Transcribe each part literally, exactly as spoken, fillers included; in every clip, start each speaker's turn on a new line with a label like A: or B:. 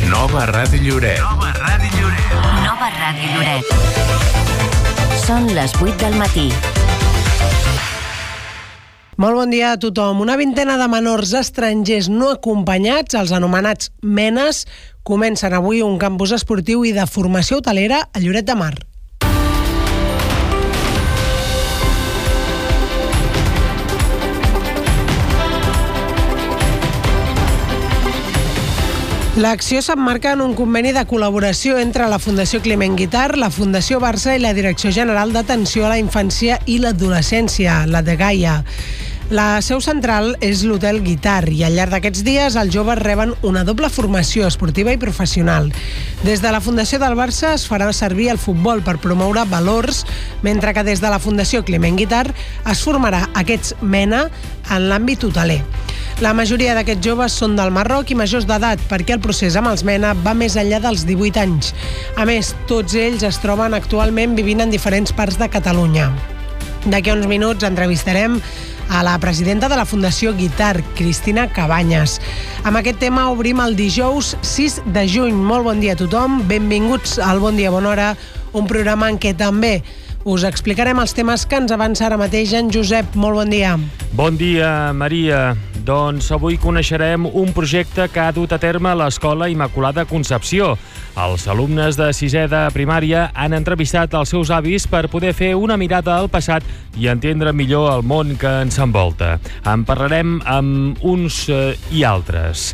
A: Nova Ràdio Lloret.
B: Nova Ràdio Lloret.
C: Nova Ràdio Lloret. Són les vuit del matí.
D: Molt bon dia a tothom. Una vintena de menors estrangers no acompanyats, els anomenats menes, comencen avui un campus esportiu i de formació hotelera a Lloret de Mar. L'acció s'emmarca en un conveni de col·laboració entre la Fundació Climent Guitart, la Fundació Barça i la Direcció General d'Atenció a la Infància i l'Adolescència, la de Gaia. La seu central és l'Hotel Guitart i al llarg d'aquests dies els joves reben una doble formació esportiva i professional. Des de la Fundació del Barça es farà servir el futbol per promoure valors, mentre que des de la Fundació Climent Guitart es formarà aquests MENA en l'àmbit hoteler. La majoria d'aquests joves són del Marroc i majors d'edat, perquè el procés amb els MENA va més enllà dels divuit anys. A més, tots ells es troben actualment vivint en diferents parts de Catalunya. D'aquí a uns minuts entrevistarem a la presidenta de la Fundació Guitart, Cristina Cabanyes. Amb aquest tema obrim el dijous sis de juny. Molt bon dia a tothom, benvinguts al Bon Dia Bona Hora, un programa en què també us explicarem els temes que ens avança ara mateix en Josep. Molt bon dia.
E: Bon dia, Maria. Doncs avui coneixerem un projecte que ha dut a terme l'Escola Immaculada Concepció. Els alumnes de sisè de primària han entrevistat els seus avis per poder fer una mirada al passat i entendre millor el món que ens envolta. En parlarem amb uns eh, i altres.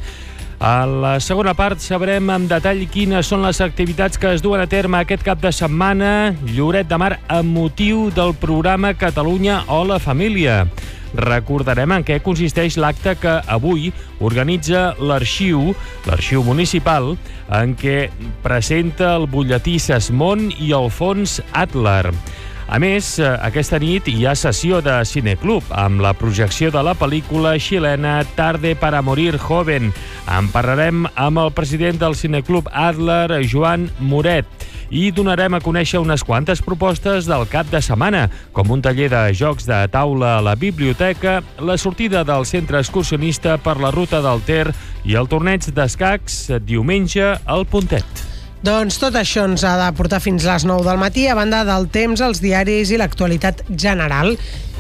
E: A la segona part sabrem en detall quines són les activitats que es duen a terme aquest cap de setmana Lloret de Mar amb motiu del programa Catalunya o la Família. Recordarem en què consisteix l'acte que avui organitza l'Arxiu, l'Arxiu Municipal, en què presenta el butlletí Sesmont i el fons Adler. A més, aquesta nit hi ha sessió de Cineclub amb la projecció de la pel·lícula xilena Tarde para morir joven. En parlarem amb el president del Cineclub Adler, Joan Moret, i donarem a conèixer unes quantes propostes del cap de setmana, com un taller de jocs de taula a la biblioteca, la sortida del centre excursionista per la ruta del Ter i el torneig d'escacs diumenge al Pontet.
D: Doncs tot això ens ha de portar fins a les nou del matí, a banda del temps, els diaris i l'actualitat general.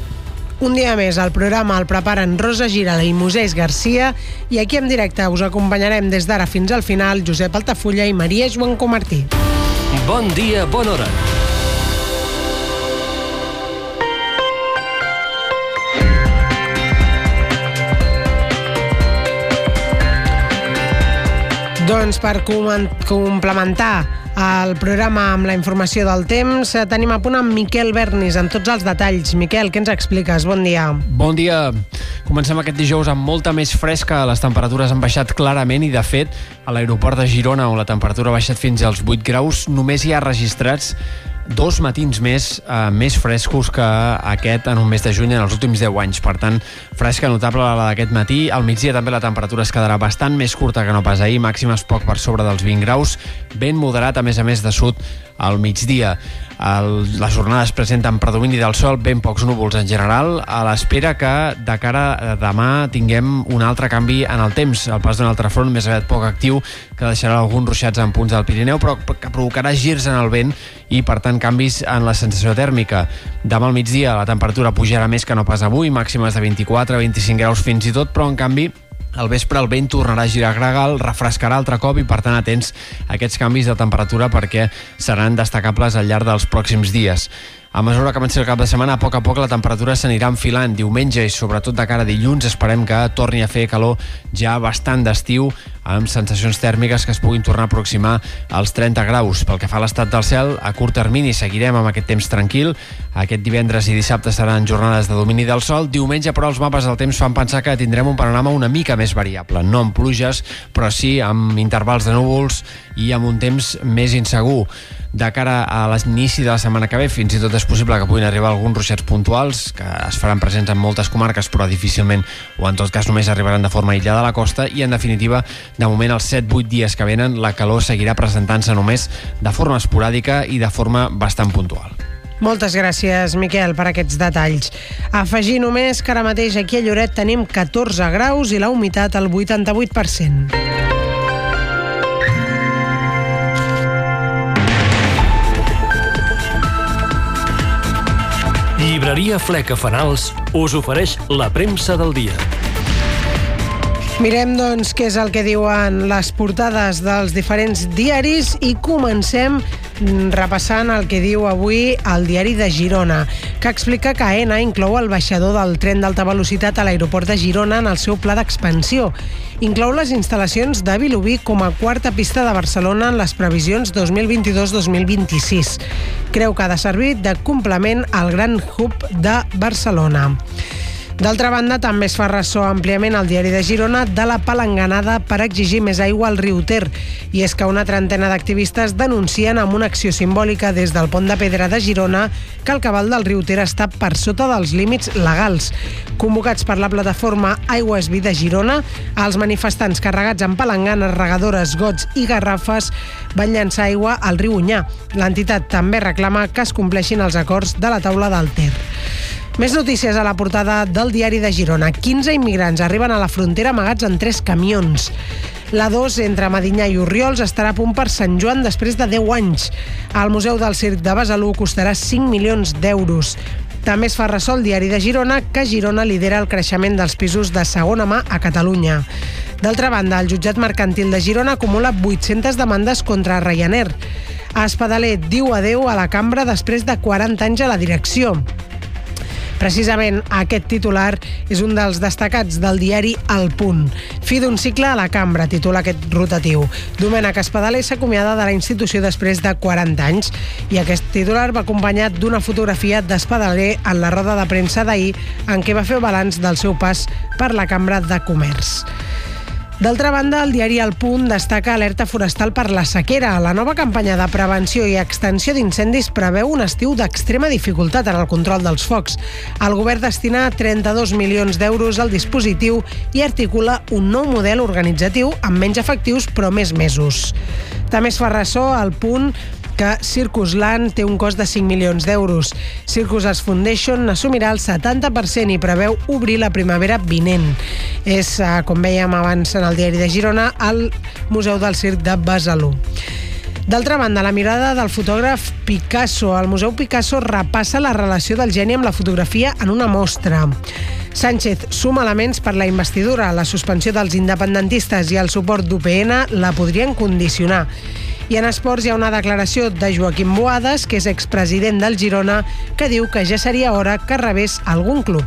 D: Un dia més, el programa el preparen Rosa Girala i Moisès Garcia i aquí en directe us acompanyarem des d'ara fins al final Josep Altafulla i Maria Joan Comartí.
B: Bon dia, bona hora.
D: Doncs per complementar el programa amb la informació del temps, tenim a punt amb Miquel Bernis amb tots els detalls. Miquel, què ens expliques? Bon dia.
F: Bon dia. Comencem aquest dijous amb molta més fresca. Les temperatures han baixat clarament i, de fet, a l'aeroport de Girona, on la temperatura ha baixat fins als vuit graus, només hi ha registrats dos matins més, eh, més frescos que aquest en un mes de juny en els últims deu anys. Per tant, fresca notable la d'aquest matí. Al migdia també la temperatura es quedarà bastant més curta que no pas ahir, màximes poc per sobre dels vint graus, vent moderat, a més a més de sud al migdia. El, les jornades presenten predomini del sol, ben pocs núvols en general, a l'espera que de cara a demà tinguem un altre canvi en el temps, el pas d'un altre front més aviat poc actiu, que deixarà alguns ruixats en punts del Pirineu, però que provocarà girs en el vent i, per tant, canvis en la sensació tèrmica. Demà al migdia la temperatura pujarà més que no pas avui, màximes de vint-i-quatre a vint-i-cinc graus fins i tot, però en canvi al vespre el vent tornarà a girar gregal, refrescarà altre cop i, per tant, atents a aquests canvis de temperatura perquè seran destacables al llarg dels pròxims dies. A mesura que avanci el cap de setmana, a poc a poc la temperatura s'anirà enfilant. Diumenge i sobretot de cara a dilluns esperem que torni a fer calor ja bastant d'estiu, amb sensacions tèrmiques que es puguin tornar a aproximar als trenta graus. Pel que fa a l'estat del cel, a curt termini seguirem amb aquest temps tranquil. Aquest divendres i dissabte seran jornades de domini del sol. Diumenge, però, els mapes del temps fan pensar que tindrem un panorama una mica més variable. No amb pluges, però sí amb intervals de núvols i amb un temps més insegur. De cara a l'inici de la setmana que ve, fins i tot és possible que puguin arribar alguns ruixats puntuals que es faran presents en moltes comarques, però difícilment, o en tot cas només arribaran de forma aïllada a la costa. I, en definitiva, de moment, els set vuit dies que venen, la calor seguirà presentant-se només de forma esporàdica i de forma bastant puntual.
D: Moltes gràcies, Miquel, per aquests detalls. Afegir només que ara mateix aquí a Lloret tenim catorze graus i la humitat al vuitanta-vuit per cent.
B: Llibreria Fleca Fanals us ofereix la premsa del dia.
D: Mirem, doncs, què és el que diuen les portades dels diferents diaris i comencem repassant el que diu avui el diari de Girona, que explica que Aena inclou el baixador del tren d'alta velocitat a l'aeroport de Girona en el seu pla d'expansió. Inclou les instal·lacions de Vilobí com a quarta pista de Barcelona en les previsions dos mil vint-i-dos dos mil vint-i-sis. Creu que ha de servir de complement al gran hub de Barcelona. D'altra banda, també es fa ressò àmpliament al diari de Girona de la palanganada per exigir més aigua al riu Ter. I és que una trentena d'activistes denuncien amb una acció simbòlica des del Pont de Pedra de Girona que el cabal del riu Ter està per sota dels límits legals. Convocats per la plataforma Aigua és Vida Girona, els manifestants carregats amb palanganes, regadores, gots i garrafes van llançar aigua al riu Onyar. L'entitat també reclama que es compleixin els acords de la taula del Ter. Més notícies a la portada del diari de Girona. quinze immigrants arriben a la frontera amagats en tres camions. La dos entre Medinyà i Orriols estarà a punt per Sant Joan després de deu anys. El Museu del Circ de Besalú costarà cinc milions d'euros. També es fa ressò el diari de Girona que Girona lidera el creixement dels pisos de segona mà a Catalunya. D'altra banda, el jutjat mercantil de Girona acumula vuit-centes demandes contra Ryanair. Espadaler diu adeu a la cambra després de quaranta anys a la direcció. Precisament aquest titular és un dels destacats del diari El Punt. Fi d'un cicle a la cambra, titula aquest rotatiu. Domènec Espadaler s'acomiada de la institució després de quaranta anys i aquest titular va acompanyat d'una fotografia d'Espadaler en la roda de premsa d'ahir en què va fer balanç del seu pas per la Cambra de Comerç. D'altra banda, el diari El Punt destaca alerta forestal per la sequera. La nova campanya de prevenció i extensió d'incendis preveu un estiu d'extrema dificultat en el control dels focs. El govern destina trenta-dos milions d'euros al dispositiu i articula un nou model organitzatiu amb menys efectius però més mesos. També es fa ressò al Punt que Circusland té un cost de cinc milions d'euros. Circus Arts Foundation assumirà el setanta per cent i preveu obrir la primavera vinent. És, com vèiem abans en el diari de Girona, al Museu del Circ de Besalú. D'altra banda, la mirada del fotògraf Picasso. El Museu Picasso repassa la relació del geni amb la fotografia en una mostra. Sánchez suma elements per la investidura. La suspensió dels independentistes i el suport d'U P N la podrien condicionar. I en esports hi ha una declaració de Joaquim Boades, que és expresident del Girona, que diu que ja seria hora que rebés algun club.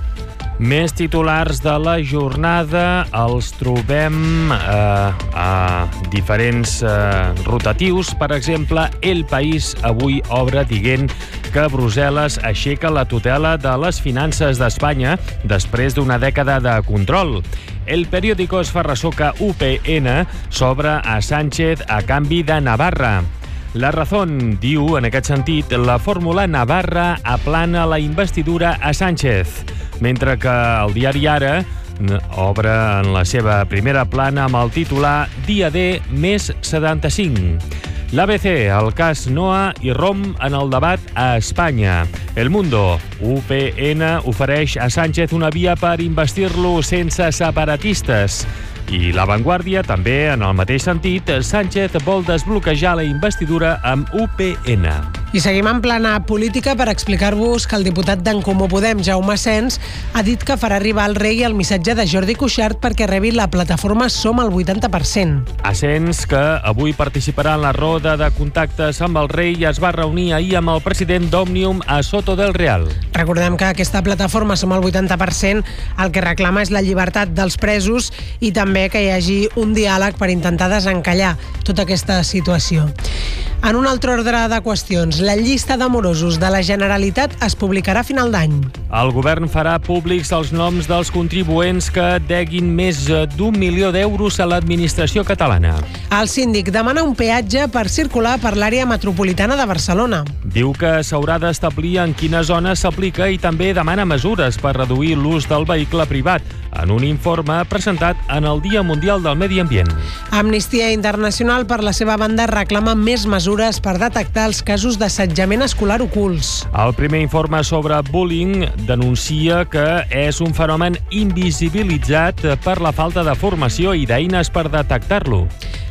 E: Més titulars de la jornada els trobem eh, a diferents eh, rotatius. Per exemple, El País avui obre dient que Brussel·les aixeca la tutela de les finances d'Espanya després d'una dècada de control. El Periódico es fa ressò que U P N s'obre a Sánchez a canvi de Navarra. La Razón diu, en aquest sentit, la fórmula Navarra aplana la investidura a Sánchez, mentre que el diari Ara obre en la seva primera plana amb el titular Dia D més setanta-cinc. L'A B C, el cas Noa irromp en el debat a Espanya. El Mundo, U P N ofereix a Sánchez una via per investir-lo sense separatistes. I La Vanguardia, també en el mateix sentit, Sánchez vol desbloquejar la investidura amb U P N.
D: I seguim en plana política per explicar-vos que el diputat d'en Comú Podem, Jaume Asens, ha dit que farà arribar al rei el missatge de Jordi Cuixart perquè rebi la plataforma Som al vuitanta per cent.
E: Asens, que avui participarà en la roda de contactes amb el rei, es va reunir ahir amb el president d'Òmnium a Soto del Real.
D: Recordem que aquesta plataforma Som al vuitanta per cent el que reclama és la llibertat dels presos i també que hi hagi un diàleg per intentar desencallar tota aquesta situació. En un altre ordre de qüestions, la llista de morosos de la Generalitat es publicarà a final d'any.
E: El govern farà públics els noms dels contribuents que deguin més d'un milió d'euros a l'administració catalana.
D: El síndic demana un peatge per circular per l'àrea metropolitana de Barcelona.
E: Diu que s'haurà d'establir en quina zona s'aplica i també demana mesures per reduir l'ús del vehicle privat, en un informe presentat en el Dia Mundial del Medi Ambient.
D: Amnistia Internacional, per la seva banda, reclama més mesures per detectar els casos d'assetjament escolar ocults.
E: El primer informe sobre bullying denuncia que és un fenomen invisibilitzat per la falta de formació i d'eines per detectar-lo.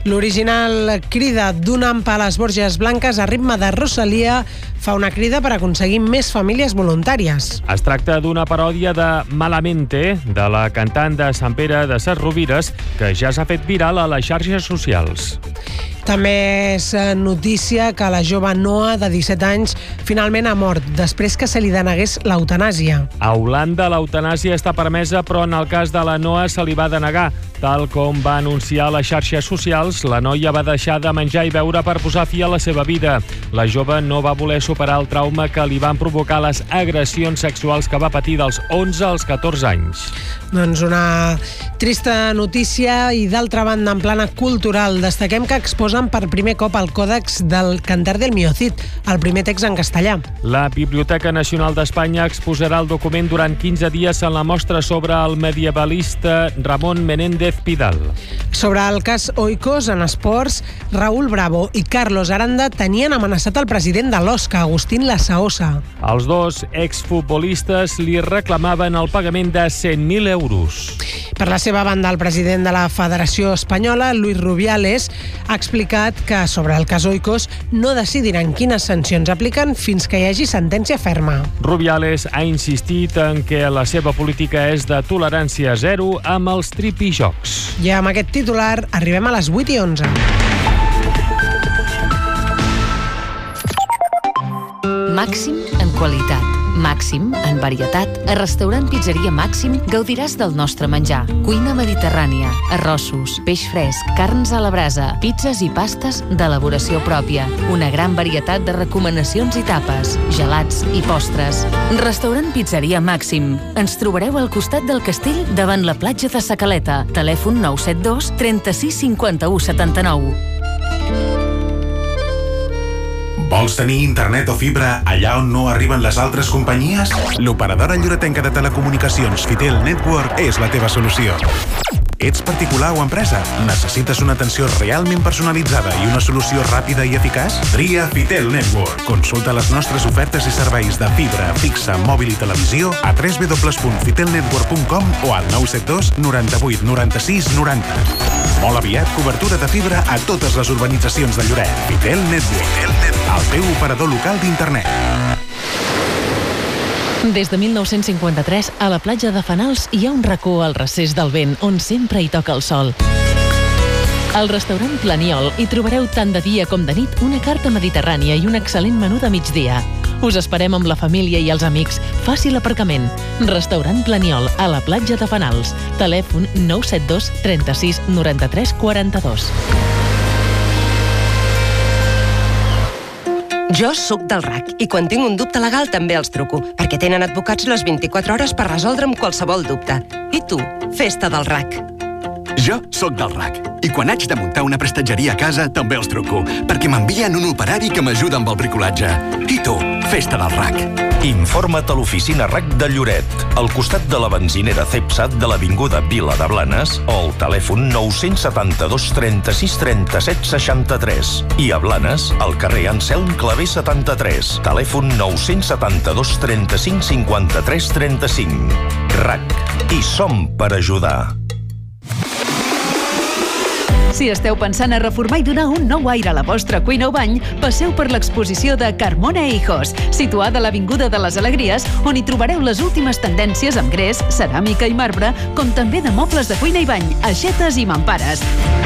D: L'original crida d'un ampa a les Borges Blanques a ritme de Rosalia fa una crida per aconseguir més famílies voluntàries.
E: Es tracta d'una paròdia de Malamente, de la cantant de Sant Pere de Ses Rovires, que ja s'ha fet viral a les xarxes socials.
D: També és notícia que la jove Noa, de disset anys, finalment ha mort, després que se li denegués l'eutanàsia.
E: A Holanda l'eutanàsia està permesa, però en el cas de la Noa se li va denegar. Tal com va anunciar a les xarxes socials, la noia va deixar de menjar i beure per posar fi a la seva vida. La jove no va voler superar el trauma que li van provocar les agressions sexuals que va patir dels onze als catorze anys.
D: Doncs una trista notícia i, d'altra banda, en plana cultural, destaquem que exposen per primer cop el Còdex del Cantar del Miocid, el primer text en castellà.
E: La Biblioteca Nacional d'Espanya exposarà el document durant quinze dies en la mostra sobre el medievalista Ramon Menéndez Pidal.
D: Sobre el cas Oikos en esports, Raúl Bravo i Carlos Aranda tenien amenaçat el president de l'Osca, Agustín Lasaosa.
E: Els dos exfutbolistes li reclamaven el pagament de cent mil euros.
D: Per la seva banda, el president de la Federació Espanyola, Luis Rubiales, ha explicat que sobre el cas Oikos no decidiran quines sancions apliquen fins que hi hagi sentència ferma.
E: Rubiales ha insistit en que la seva política és de tolerància zero amb els tripijocs.
D: I amb aquest titular arribem a les vuit i onze.
C: Màxim en qualitat, màxim en varietat. A Restaurant Pizzeria Màxim gaudiràs del nostre menjar. Cuina mediterrània, arrossos, peix fresc, carns a la brasa, pizzas i pastes d'elaboració pròpia. Una gran varietat de recomanacions i tapes, gelats i postres. Restaurant Pizzeria Màxim. Ens trobareu al costat del castell davant la platja de Sa Caleta. Telèfon nou set dos, trenta-sis, cinquanta-u, setanta-nou.
A: Vols tenir internet o fibra allà on no arriben les altres companyies? L'operadora lloretenca de telecomunicacions Fitel Network és la teva solució. Ets particular o empresa? Necessites una atenció realment personalitzada i una solució ràpida i eficaç? Tria Fitel Network. Consulta les nostres ofertes i serveis de fibra, fixa, mòbil i televisió a w w w punt fitel network punt com o al nou set dos, noranta-vuit, noranta-sis, noranta. Molt aviat, cobertura de fibra a totes les urbanitzacions de Lloret. Fitel Network, el teu operador local d'internet.
G: Des de mil nou-cents cinquanta-tres, a la platja de Fanals hi ha un racó al recés del vent on sempre hi toca el sol. Al restaurant Planiol hi trobareu tant de dia com de nit una carta mediterrània i un excel·lent menú de migdia. Us esperem amb la família i els amics. Fàcil aparcament. Restaurant Planiol, a la platja de Fanals. Telèfon nou set dos, trenta-sis, noranta-tres, quaranta-dos.
H: Jo sóc del R A C i quan tinc un dubte legal també els truco, perquè tenen advocats les vint-i-quatre hores per resoldre'm qualsevol dubte. I tu, festa del R A C.
I: Jo sóc del R A C i quan haig de muntar una prestatgeria a casa també els truco, perquè m'envien un operari que m'ajuda amb el bricolatge. I tu, festa del R A C.
J: Informa't a l'oficina R A C de Lloret, al costat de la benzinera Cepsat de l'avinguda Vila de Blanes o al telèfon nou setanta-dos, trenta-sis, trenta-set, seixanta-tres. I a Blanes, al carrer Anselm Clavé setanta-tres, telèfon nou setanta-dos, trenta-cinc, cinquanta-tres, trenta-cinc. R A C. I som per ajudar.
K: Si esteu pensant a reformar i donar un nou aire a la vostra cuina o bany, passeu per l'exposició de Carmona e Hijos, situada a l'Avinguda de les Alegries, on hi trobareu les últimes tendències amb gres, ceràmica i marbre, com també de mobles de cuina i bany, aixetes i mampares.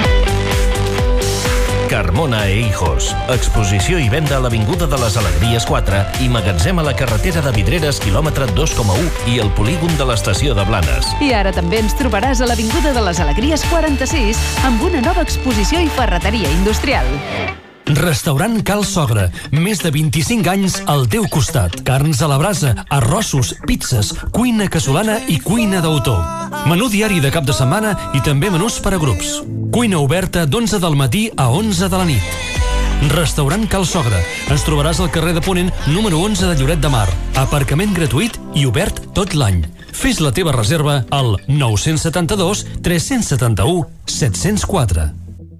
B: Carmona e Hijos. Exposició i venda a l'Avinguda de les Alegries quatre i magatzem a la carretera de Vidreres, quilòmetre dos coma u i el polígon de l'estació de Blanes.
K: I ara també ens trobaràs a l'Avinguda de les Alegries quaranta-sis amb una nova exposició i ferreteria industrial.
L: Restaurant Cal Sogra. Més de vint-i-cinc anys al teu costat. Carns a la brasa, arrossos, pizzas, cuina casolana i cuina d'autor. Menú diari de cap de setmana i també menús per a grups. Cuina oberta d'onze del matí a onze de la nit. Restaurant Cal Sogra. Ens trobaràs al carrer de Ponent, número onze de Lloret de Mar. Aparcament gratuït i obert tot l'any. Fes la teva reserva al nou setanta-dos, tres setanta-u, set zero quatre.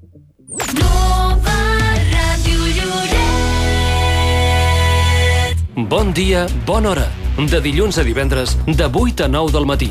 B: Bon dia, bona hora. De dilluns a divendres, de vuit a nou del matí.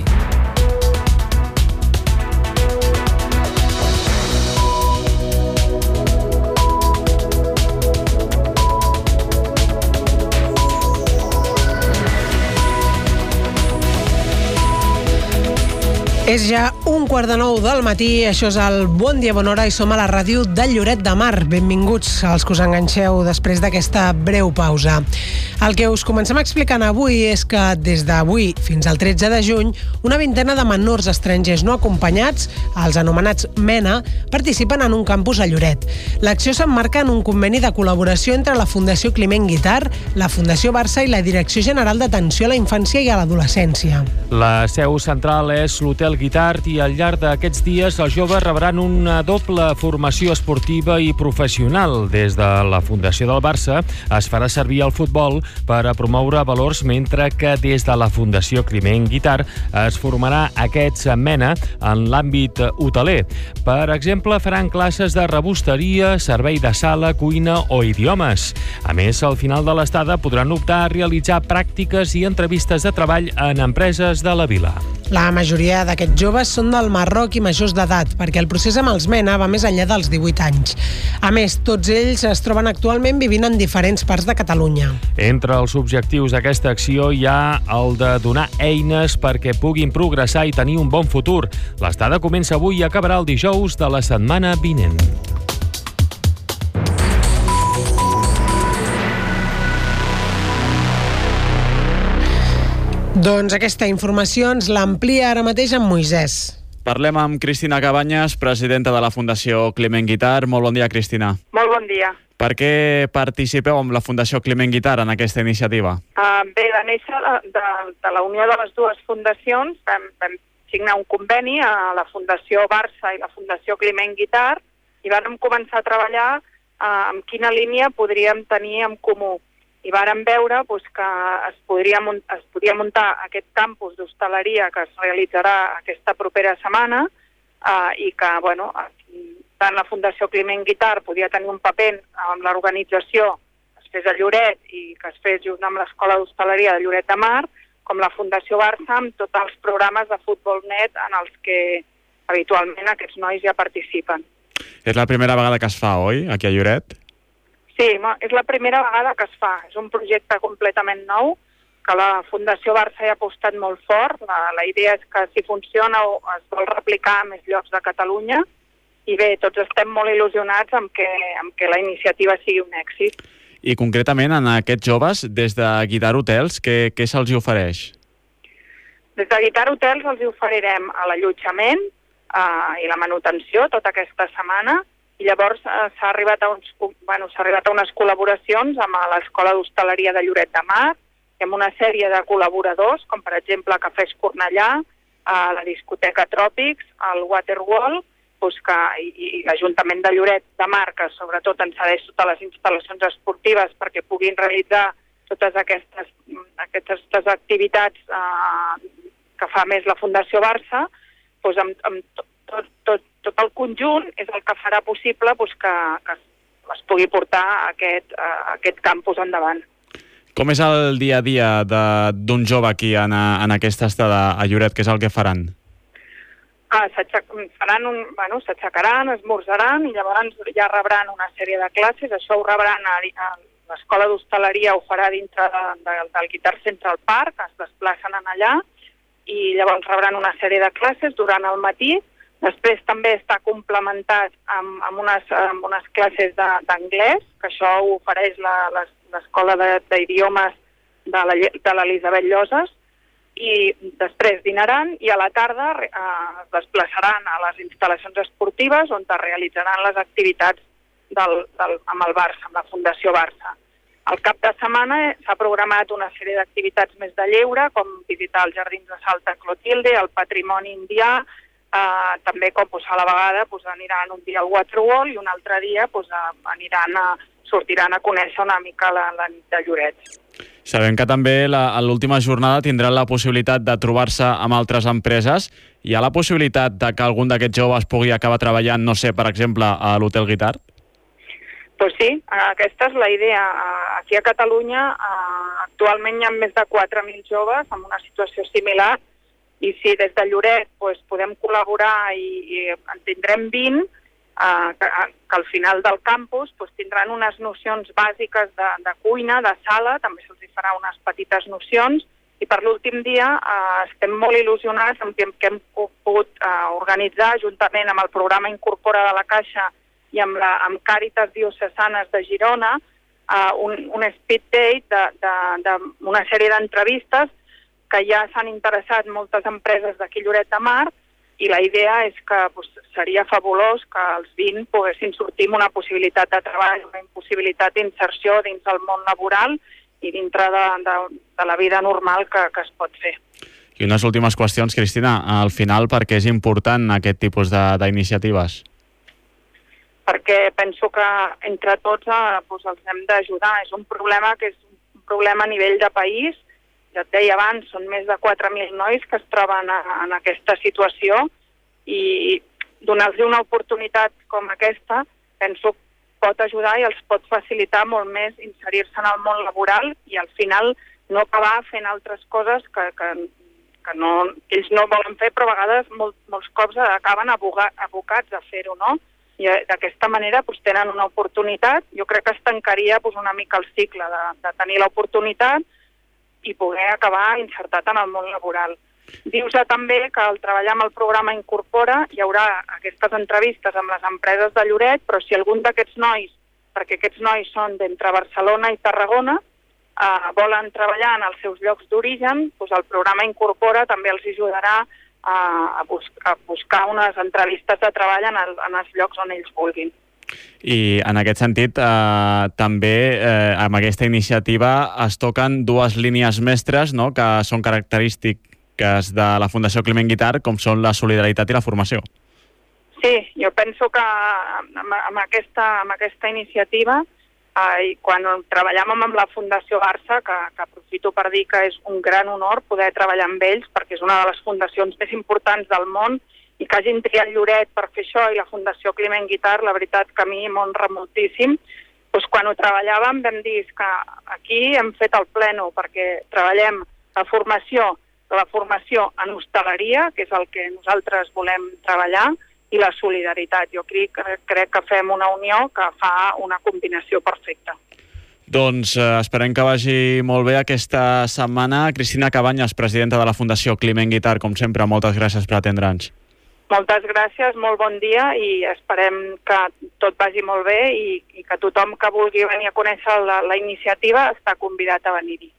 D: És ja un quart de nou del matí, això és el Bon Dia Bona Hora i som a la ràdio de Lloret de Mar. Benvinguts als que us enganxeu després d'aquesta breu pausa. El que us comencem explicant avui és que des d'avui fins al tretze de juny una vintena de menors estrangers no acompanyats, els anomenats MENA, participen en un campus a Lloret. L'acció s'emmarca en un conveni de col·laboració entre la Fundació Climent Guitart, la Fundació Barça i la Direcció General d'Atenció a la Infància i a l'Adolescència.
E: La seu central és l'Hotel Guitart i al llarg d'aquests dies els joves rebran una doble formació esportiva i professional. Des de la Fundació del Barça es farà servir el futbol per a promoure valors, mentre que des de la Fundació Climent Guitart es formarà aquests MENA en l'àmbit hoteler. Per exemple, faran classes de rebosteria, servei de sala, cuina o idiomes. A més, al final de l'estada podran optar a realitzar pràctiques i entrevistes de treball en empreses de la vila.
D: La majoria d'aquests joves són del Marroc i majors d'edat, perquè el procés amb els MENA va més enllà dels divuit anys. A més, tots ells es troben actualment vivint en diferents parts de Catalunya.
E: Entre els objectius d'aquesta acció hi ha el de donar eines perquè puguin progressar i tenir un bon futur. L'estada comença avui i acabarà el dijous de la setmana vinent.
D: Doncs aquesta informació ens l'amplia ara mateix amb Moisès.
M: Parlem amb Cristina Cabanyes, presidenta de la Fundació Climent Guitart. Molt bon dia, Cristina.
N: Molt bon dia.
M: Per què participeu amb la Fundació Climent Guitart en aquesta iniciativa?
N: Uh, bé, de néixer de, de, de la unió de les dues fundacions vam, vam signar un conveni a la Fundació Barça i la Fundació Climent Guitart i vam començar a treballar uh, en quina línia podríem tenir en comú. I vàrem veure doncs, que es podria, es podria muntar aquest campus d'hostaleria que es realitzarà aquesta propera setmana eh, i que bueno, tant la Fundació Climent Guitart podia tenir un paper amb l'organització que es fes a Lloret i que es fes junt amb l'Escola d'Hostaleria de Lloret de Mar, com la Fundació Barça amb tots els programes de futbol net en els que habitualment aquests nois ja participen.
M: És la primera vegada que es fa, oi, aquí a Lloret?
N: Sí, és la primera vegada que es fa. És un projecte completament nou, que la Fundació Barça hi ha apostat molt fort. La, la idea és que si funciona es vol replicar a més llocs de Catalunya. I bé, tots estem molt il·lusionats amb que, amb que la iniciativa sigui un èxit.
M: I concretament en aquests joves, des de Guitart Hotels, què, què se'ls ofereix?
N: Des de Guitart Hotels els oferirem l'allotjament eh, i la manutenció tota aquesta setmana. I llavors eh, s'ha arribat, a uns, bueno, s'ha arribat a unes col·laboracions amb l'Escola d'Hostaleria de Lloret de Mar i amb una sèrie de col·laboradors, com per exemple Cafès Cornellà, eh, la discoteca Tròpics, el Waterwall, doncs que, i, i l'Ajuntament de Lloret de Mar, que sobretot ens cedeix totes les instal·lacions esportives perquè puguin realitzar totes aquestes, aquestes activitats eh, que fa més la Fundació Barça, doncs amb, amb tot, tot, tot el conjunt és el que farà possible doncs, que, que es pugui portar aquest, uh, aquest campus endavant.
M: Com és el dia a dia d'un jove aquí en, en aquesta estada a Lloret? Què és el que faran?
N: Ah, faran un, bueno, s'aixecaran, esmorzaran i llavors ja rebran una sèrie de classes. Això ho rebran a, a l'Escola d'Hostaleria, ho farà dintre de, de, del Guitart Central Park, es desplacen en allà i llavors rebran una sèrie de classes durant el matí. Després també està complementat amb, amb, unes, amb unes classes d'anglès, que això ho ofereix l'Escola d'Idiomes de l'Elisabet Lloses, i després dinaran i a la tarda eh, es desplaçaran a les instal·lacions esportives on es realitzaran les activitats del, del, amb el Barça, amb la Fundació Barça. Al cap de setmana s'ha programat una sèrie d'activitats més de lleure, com visitar els jardins de Santa Clotilde, el patrimoni indià. Uh, també com pues, a la vegada pues, aniran un dia al Waterwall i un altre dia pues, uh, aniran a, sortiran a conèixer una mica la, la nit de Lloret.
M: Sabem que també la, a l'última jornada tindran la possibilitat de trobar-se amb altres empreses. Hi ha la possibilitat de que algun d'aquests joves pugui acabar treballant, no sé, per exemple, a l'Hotel Guitart?
N: Pues sí, aquesta és la idea. Aquí a Catalunya uh, actualment hi ha més de quatre mil joves en una situació similar. I si des de Lloret pues, podem col·laborar i, i en tindrem vint, eh, que, que al final del campus pues, tindran unes nocions bàsiques de, de cuina, de sala, també se'ls farà unes petites nocions, I per l'últim dia eh, estem molt il·lusionats amb que, que hem pogut eh, organitzar, juntament amb el programa Incorpora de la Caixa i amb, la, amb Càritas Diocesanes de Girona, eh, un, un speed date d'una sèrie d'entrevistes que ja s'han interessat moltes empreses d'aquí Lloret de Mar, i la idea és que pues, seria fabulós que els vint poguessin sortir amb una possibilitat de treball, una possibilitat d'inserció dins del món laboral i dintre de, de, de la vida normal que, que es pot fer.
M: I unes últimes qüestions, Cristina. Al final, per què és important aquest tipus d'iniciatives?
N: Perquè penso que entre tots eh, doncs els hem d'ajudar. És un problema que és un problema a nivell de país. Ja et deia abans, són més de quatre mil nois que es troben a, en aquesta situació, i donar-los una oportunitat com aquesta penso que pot ajudar i els pot facilitar molt més inserir-se en el món laboral i al final no acabar fent altres coses que, que, que no, ells no volen fer, però a vegades molt, molts cops acaben abogat, abocats a fer-ho, no? I d'aquesta manera doncs, tenen una oportunitat. Jo crec que es tancaria doncs, una mica el cicle de, de tenir l'oportunitat i poder acabar insertat en el món laboral. Dius-se també que al treballar amb el programa Incorpora hi haurà aquestes entrevistes amb les empreses de Lloret, però si algun d'aquests nois, perquè aquests nois són d'entre Barcelona i Tarragona, eh, volen treballar en els seus llocs d'origen, doncs el programa Incorpora també els ajudarà a, a, bus a buscar unes entrevistes de treball en, el, en els llocs on ells vulguin.
M: I en aquest sentit, eh, també eh, amb aquesta iniciativa es toquen dues línies mestres, no?, que són característiques de la Fundació Climent Guitart, com són la solidaritat i la formació.
N: Sí, jo penso que amb, amb, aquesta, amb aquesta iniciativa, eh, quan treballem amb la Fundació Barça, que, que aprofito per dir que és un gran honor poder treballar amb ells, perquè és una de les fundacions més importants del món, i que hagin triat Lloret per fer això, i la Fundació Climent Guitart, la veritat que a mi m'honra moltíssim. Doncs quan ho treballàvem vam dir que aquí hem fet el pleno, perquè treballem la formació, la formació en hostaleria, que és el que nosaltres volem treballar, i la solidaritat. Jo crec, crec que fem una unió que fa una combinació perfecta.
M: Doncs eh, esperem que vagi molt bé aquesta setmana. Cristina Cabanyes, presidenta de la Fundació Climent Guitart, com sempre, moltes gràcies per atendre'ns.
N: Moltes gràcies, molt bon dia, i esperem que tot vagi molt bé i, i que tothom que vulgui venir a conèixer la, la iniciativa està convidat a venir-hi.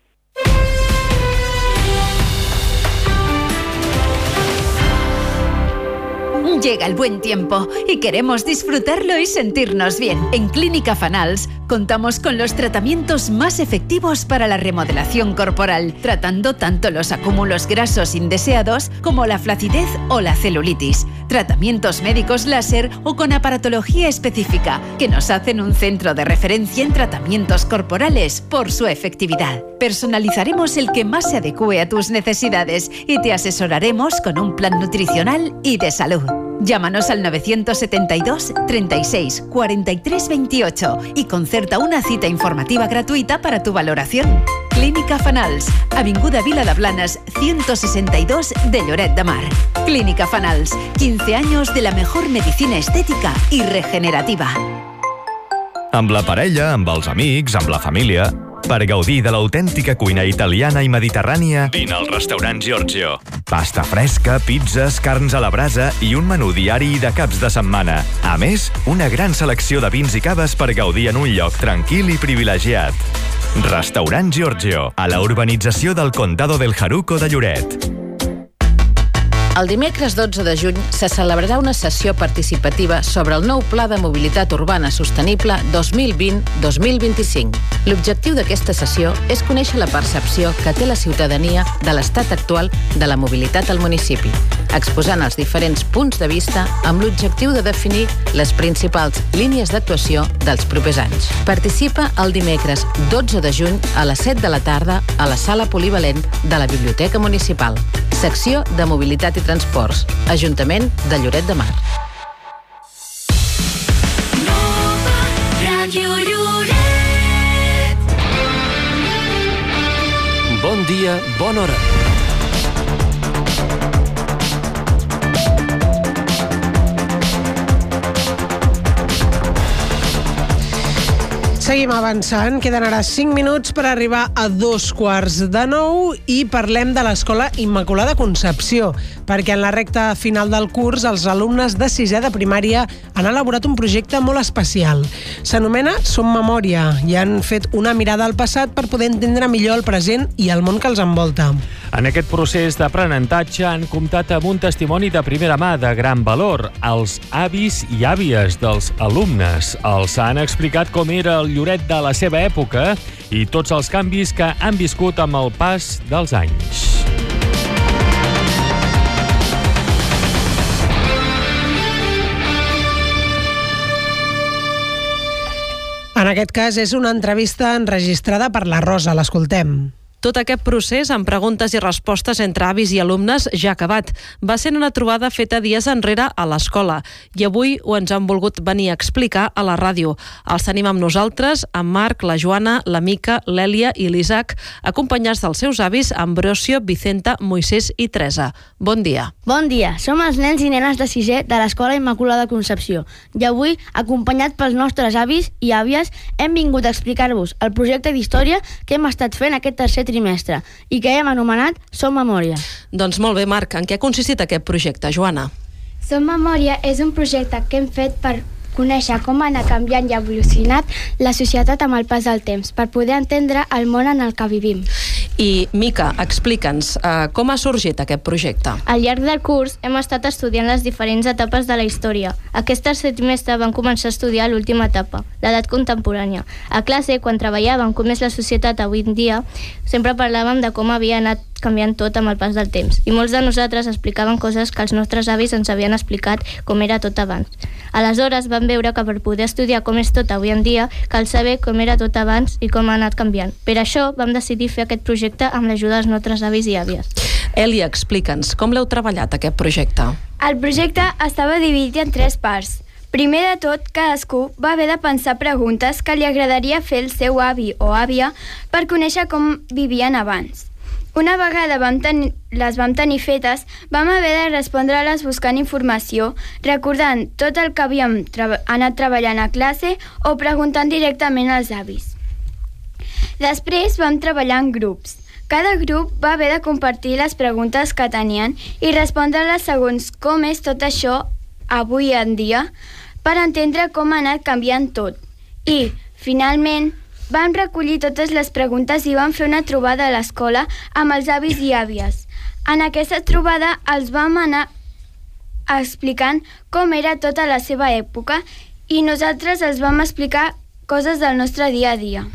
K: Llega el buen tiempo y queremos disfrutarlo y sentirnos bien. En Clínica Fanals contamos con los tratamientos más efectivos para la remodelación corporal, tratando tanto los acúmulos grasos indeseados como la flacidez o la celulitis. Tratamientos médicos láser o con aparatología específica que nos hacen un centro de referencia en tratamientos corporales por su efectividad. Personalizaremos el que más se adecue a tus necesidades y te asesoraremos con un plan nutricional y de salud. Llámanos al novecientos setenta y dos, treinta y seis, cuarenta y tres veintiocho y concerta una cita informativa gratuita para tu valoración. Clínica Fanals, Avinguda Vila de Blanes, ciento sesenta y dos de Lloret de Mar. Clínica Fanals, quince años de la mejor medicina estética y regenerativa.
O: Amb la parella, amb els amics, amb la família... Per gaudir de l'autèntica cuina italiana i mediterrània, vine al restaurant Giorgio. Pasta fresca, pizzas, carns a la brasa i un menú diari de caps de setmana. A més, una gran selecció de vins i caves per gaudir en un lloc tranquil i privilegiat. Restaurant Giorgio, a la urbanització del Condado del Jaruco de Lloret.
C: El dimecres dotze de juny se celebrarà una sessió participativa sobre el nou Pla de Mobilitat Urbana Sostenible dos mil vint a dos mil vint-i-cinc. L'objectiu d'aquesta sessió és conèixer la percepció que té la ciutadania de l'estat actual de la mobilitat al municipi, exposant els diferents punts de vista amb l'objectiu de definir les principals línies d'actuació dels propers anys. Participa el dimecres dotze de juny a les set de la tarda a la Sala Polivalent de la Biblioteca Municipal. Secció de Mobilitat i Transports, Ajuntament de Lloret de Mar.
L: Bon dia, bona hora.
D: Seguim avançant, queden ara cinc minuts per arribar a dos quarts de nou i parlem de l'Escola Immaculada Concepció, perquè en la recta final del curs els alumnes de sisè de primària han elaborat un projecte molt especial. S'anomena Som Memòria i han fet una mirada al passat per poder entendre millor el present i el món que els envolta.
E: En aquest procés d'aprenentatge han comptat amb un testimoni de primera mà de gran valor, els avis i àvies dels alumnes. Els han explicat com era el Lloret de la seva època i tots els canvis que han viscut amb el pas dels anys.
D: En aquest cas és una entrevista enregistrada per la Rosa, l'escoltem.
P: Tot aquest procés, amb preguntes i respostes entre avis i alumnes, ja ha acabat. Va ser una trobada feta dies enrere a l'escola i avui ho ens han volgut venir a explicar a la ràdio. Els tenim amb nosaltres, en Marc, la Joana, la Mica, l'Èlia i l'Isaac, acompanyats dels seus avis Ambrosio, Vicenta, Moisés i Teresa. Bon dia.
Q: Bon dia. Som els nens i nenes de sisè de l'Escola Immaculada Concepció i avui, acompanyat pels nostres avis i àvies, hem vingut a explicar-vos el projecte d'història que hem estat fent aquest tercer trimestre i que hem anomenat Som Memòria.
P: Doncs molt bé, Marc. En què ha consistit aquest projecte, Joana?
R: Som Memòria és un projecte que hem fet per conèixer com ha anat canviant i evolucionat la societat amb el pas del temps, per poder entendre el món en el que vivim.
P: I, Mica, explica'ns, eh, com ha sorgit aquest projecte?
R: Al llarg del curs hem estat estudiant les diferents etapes de la història. Aquest tercer trimestre vam començar a estudiar l'última etapa, l'edat contemporània. A classe, quan treballàvem com és la societat avui en dia, sempre parlàvem de com havia anat canviant tot amb el pas del temps. I molts de nosaltres explicaven coses que els nostres avis ens havien explicat com era tot abans. Aleshores vam veure que per poder estudiar com és tot avui en dia cal saber com era tot abans i com ha anat canviant. Per això vam decidir fer aquest projecte amb l'ajuda dels nostres avis i àvies.
P: Èlia, explica'ns, com l'heu treballat aquest projecte?
R: El projecte estava dividit en tres parts. Primer de tot, cadascú va haver de pensar preguntes que li agradaria fer el seu avi o àvia per conèixer com vivien abans. Una vegada vam ten- les vam tenir fetes, vam haver de respondre-les buscant informació, recordant tot el que havíem tra- anat treballant a classe o preguntant directament als avis. Després vam treballar en grups. Cada grup va haver de compartir les preguntes que tenien i respondre-les segons com és tot això avui en dia per entendre com ha anat canviant tot. I, finalment, vam recollir totes les preguntes i vam fer una trobada a l'escola amb els avis i àvies. En aquesta trobada els vam anar explicant com era tota la seva època i nosaltres els vam explicar coses del nostre dia a dia.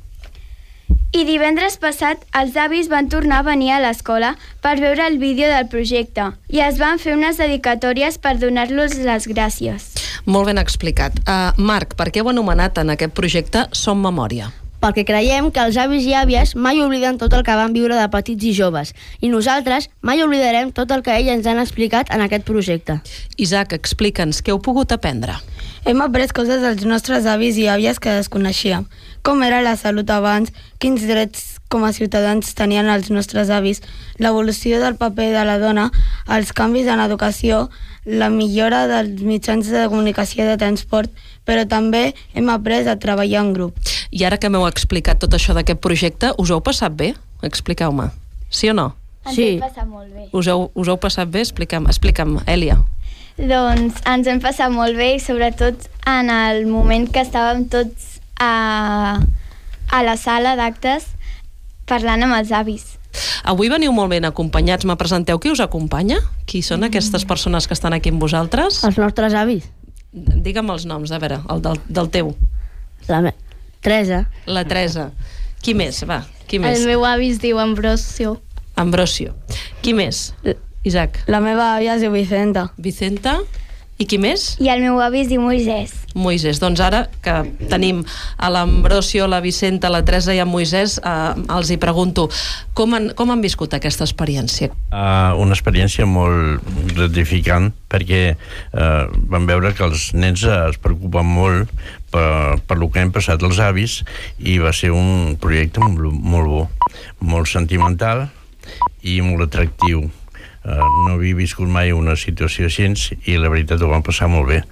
R: I divendres passat els avis van tornar a venir a l'escola per veure el vídeo del projecte i es van fer unes dedicatòries per donar-los les gràcies.
P: Molt ben explicat. Uh, Marc, per què heu anomenat en aquest projecte Som Memòria?
Q: Perquè creiem que els avis i àvies mai obliden tot el que van viure de petits i joves i nosaltres mai oblidarem tot el que ells ens han explicat en aquest projecte.
P: Isaac, explica'ns, què heu pogut aprendre?
S: Hem après coses dels nostres avis i àvies que desconeixíem. Com era la salut abans, quins drets com a ciutadans tenien els nostres avis, l'evolució del paper de la dona, els canvis en educació, la millora dels mitjans de comunicació i de transport, però també hem après a treballar en grup.
P: I ara que m'heu explicat tot això d'aquest projecte, us ho heu passat bé? Expliqueu-me. Sí o no?
R: Ens hem passat molt bé.
P: Us heu, us heu passat bé? Explica'm, explica'm, Èlia.
R: Doncs ens hem passat molt bé i sobretot en el moment que estàvem tots a, a la sala d'actes parlant amb els avis.
P: Avui veniu molt ben acompanyats. Me presenteu qui us acompanya? Qui són aquestes persones que estan aquí amb vosaltres?
Q: Els nostres avis.
P: Digue'm els noms, a veure, el del, del teu.
Q: La me... Teresa.
P: La Teresa. Qui més? Va, qui més?
R: El meu avi es diu Ambrosio.
P: Ambrosio. Qui més? Isaac.
S: La meva àvia es diu Vicenta.
P: Vicenta. I qui més?
R: I el meu avi es diu Moisès.
P: Moisès. Doncs ara que tenim a l'Ambrosio, la Vicenta, la Teresa i en Moisès, eh, els hi pregunto, com han, com han viscut aquesta experiència?
T: Uh, una experiència molt gratificant perquè uh, vam veure que els nens es preocupen molt per, per lo que hem passat els avis i va ser un projecte molt, molt bo, molt sentimental i molt atractiu. Uh, no havia viscut mai una situació així i la veritat ho vam passar molt bé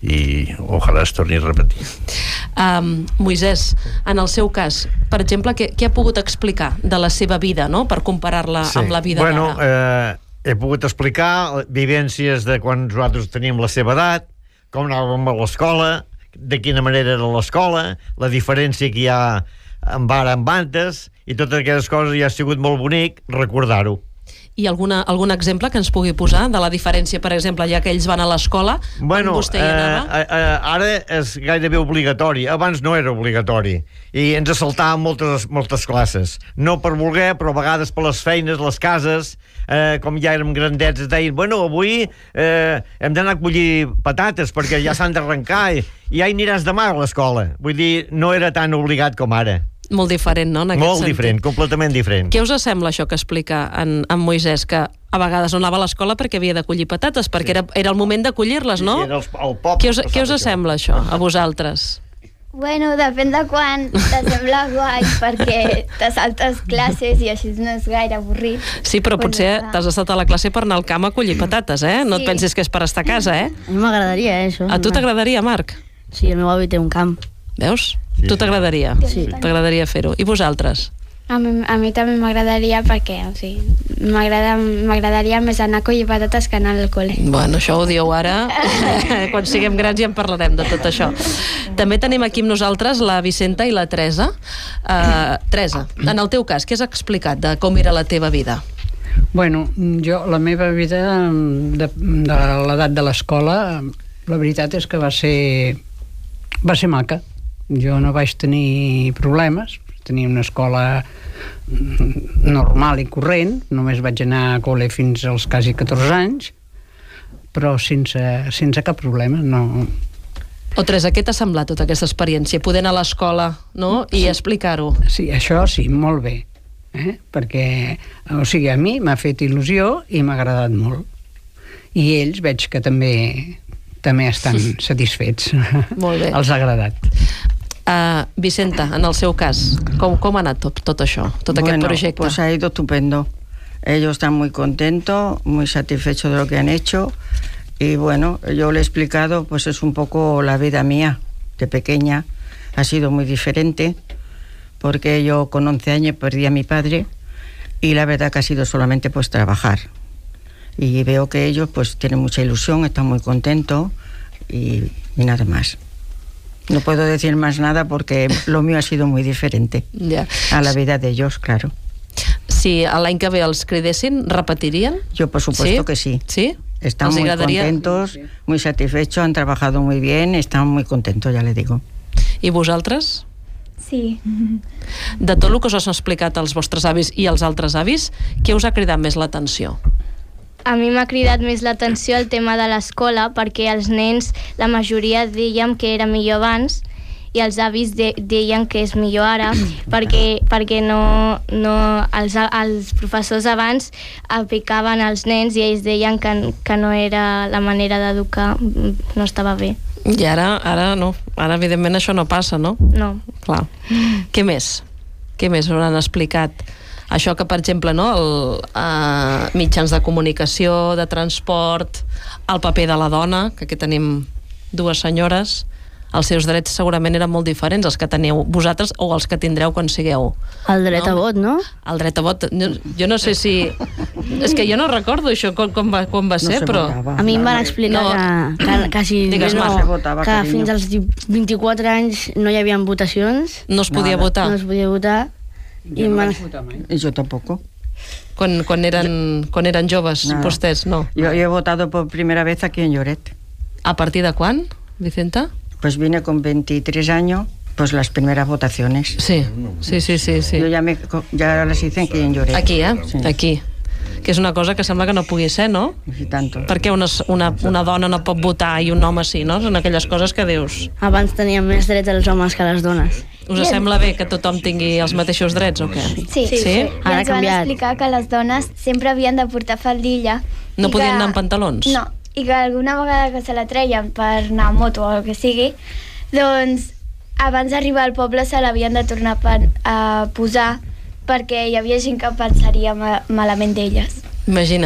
T: i ojalà es torni a repetir.
P: Um, Moisès, en el seu cas, per exemple, què, què ha pogut explicar de la seva vida, no?, per comparar-la
U: sí.
P: amb la vida
U: bueno,
P: d'ara?
U: Eh, he pogut explicar vivències de quan nosaltres teníem la seva edat, com anàvem a l'escola, de quina manera era l'escola, la diferència que hi ha amb ara amb antes, i totes aquestes coses, ja ha sigut molt bonic recordar-ho.
P: I alguna, algun exemple que ens pugui posar de la diferència, per exemple, ja que ells van a l'escola,
U: bueno,
P: on vostè hi anava?
U: Eh, eh, ara és gairebé obligatori, abans no era obligatori, i ens saltàvem moltes, moltes classes. No per voler, però a vegades per les feines, les cases, eh, com ja érem grandets, es deien, bueno, avui eh, hem d'anar a collir patates perquè ja s'han d'arrencar i, i ja hi aniràs demà a l'escola. Vull dir, no era tan obligat com ara.
P: Molt diferent, no?, en aquest
U: Molt
P: sentit.
U: diferent, completament diferent.
P: Què us sembla això que explica en, en Moisès, que a vegades no anava a l'escola perquè havia de collir patates, perquè era, era el moment de collir-les, no?
U: Sí, era el, el poble,
P: què us, què us sembla això, a vosaltres?
R: Bueno, depèn de quan te sembla guai, perquè te saltes classes i així no és gaire avorrit.
P: Sí, però potser t'has estat a la classe per anar al camp a collir patates, eh? No et pensis que és per estar a casa, eh?
Q: A mi m'agradaria, eh, això.
P: A tu t'agradaria, Marc?
Q: Sí, el meu avi té un camp.
P: Veus? Sí, tu t'agradaria?
R: Sí.
P: T'agradaria fer-ho. I vosaltres?
R: A mi, a mi també m'agradaria perquè, o sigui, m'agrada, m'agradaria més anar a collir patates que anar al col·le.
P: Bueno, això ho dieu ara. Quan siguem grans ja en parlarem de tot això. També tenim aquí amb nosaltres la Vicenta i la Teresa. Uh, Teresa, en el teu cas, què has explicat de com era la teva vida?
V: Bueno, jo, la meva vida de, de l'edat de l'escola, la veritat és que va ser va ser maca. Jo no vaig tenir problemes, tenia una escola normal i corrent, només vaig anar a col·le fins als quasi catorze anys, però sense, sense cap problema, no.
P: O Teresa, què t'ha semblat tota aquesta experiència? Poder anar a l'escola, no?, i
V: sí.
P: explicar-ho.
V: Sí, això sí, molt bé, eh? Perquè, o sigui, a mi m'ha fet il·lusió i m'ha agradat molt. I ells veig que també també estan satisfets.
P: Molt bé.
V: Els ha agradat.
P: Uh, Vicenta, en el seu cas, com, com ha anat tot, tot això, tot
W: bueno,
P: aquest projecte?
W: Pues ha ido estupendo. Ellos están muy contentos, muy satisfechos de lo que han hecho y bueno, yo le he explicado, pues es un poco la vida mía de pequeña, ha sido muy diferente porque yo con once años perdí a mi padre y la verdad que ha sido solamente pues trabajar. Y veo que ellos pues tienen mucha ilusión, están muy contentos y, y nada más. No puedo decir más nada porque lo mío ha sido muy diferente
P: yeah.
W: a la vida de ellos, claro.
P: Si l'any que ve els cridessin, repetirien?
W: Yo por supuesto
P: ¿Sí?
W: que sí.
P: ¿Sí?
W: Están muy
P: agradaria?
W: contentos, muy satisfechos, han trabajado muy bien, están muy contentos, ya le digo.
P: I vosaltres?
R: Sí.
P: De tot el que us has explicat als vostres avis i als altres avis, què us ha cridat més l'atenció?
R: A mi m'ha cridat més l'atenció el tema de l'escola perquè els nens, la majoria dèiem que era millor abans i els avis de, deien que és millor ara perquè, perquè no, no, els, els professors abans aplicaven als nens i ells deien que, que no era la manera d'educar, no estava bé.
P: I ara, ara no, ara evidentment això no passa, no?
R: No.
P: Clar. Què més? Què més us han explicat? Això que, per exemple, no, el, uh, mitjans de comunicació, de transport, el paper de la dona, que aquí tenim dues senyores, els seus drets segurament eren molt diferents, els que teniu vosaltres o els que tindreu quan sigueu.
Q: El dret
P: no?
Q: a vot, no?
P: El dret a vot, jo, jo no sé si... És que jo no recordo això, com, com va, com va
Q: No
P: ser,
Q: se
P: però...
Q: votava. A mi em van explicar
P: No.
Q: que, que, que, si
P: Digues,
Q: no,
P: Marc. Se votava,
Q: que
P: carinyo.
Q: fins als vint-i-quatre anys no hi havia votacions.
P: No es podia
Q: Nada.
P: votar?
Q: No es podia votar. I
W: no
Q: m'han-
W: vaig votar mai. Y yo tampoco.
P: Quan, quan, eren, quan eren joves,
W: Nada.
P: vostès, no?
W: Yo, yo he votado por primera vez aquí en Lloret.
P: A partir de quan, Vicenta?
W: Pues vine con veintitrés años, pues las primeras votaciones.
P: Sí, sí, sí, sí. sí.
W: Yo ya, me, ya las hice aquí en Lloret.
P: Aquí, eh?
W: Sí.
P: Aquí. Que és una cosa que sembla que no pugui ser, no?
W: I tanto.
P: Perquè una, una, una dona no pot votar i un home sí, no? Són aquelles coses que dius...
Q: Abans teníem més drets els homes que les dones.
P: Us sembla bé que tothom tingui els mateixos drets o què?
R: Sí,
P: sí.
R: I ens van explicar que les dones sempre havien de portar faldilla.
P: No
R: i
P: podien
R: que...
P: anar amb pantalons?
R: No, i que alguna vegada que se la treien per anar a moto o el que sigui, doncs abans d'arribar al poble se l'havien de tornar per, a posar perquè hi havia gent que pensaria ma malament d'elles.
P: Imagina't.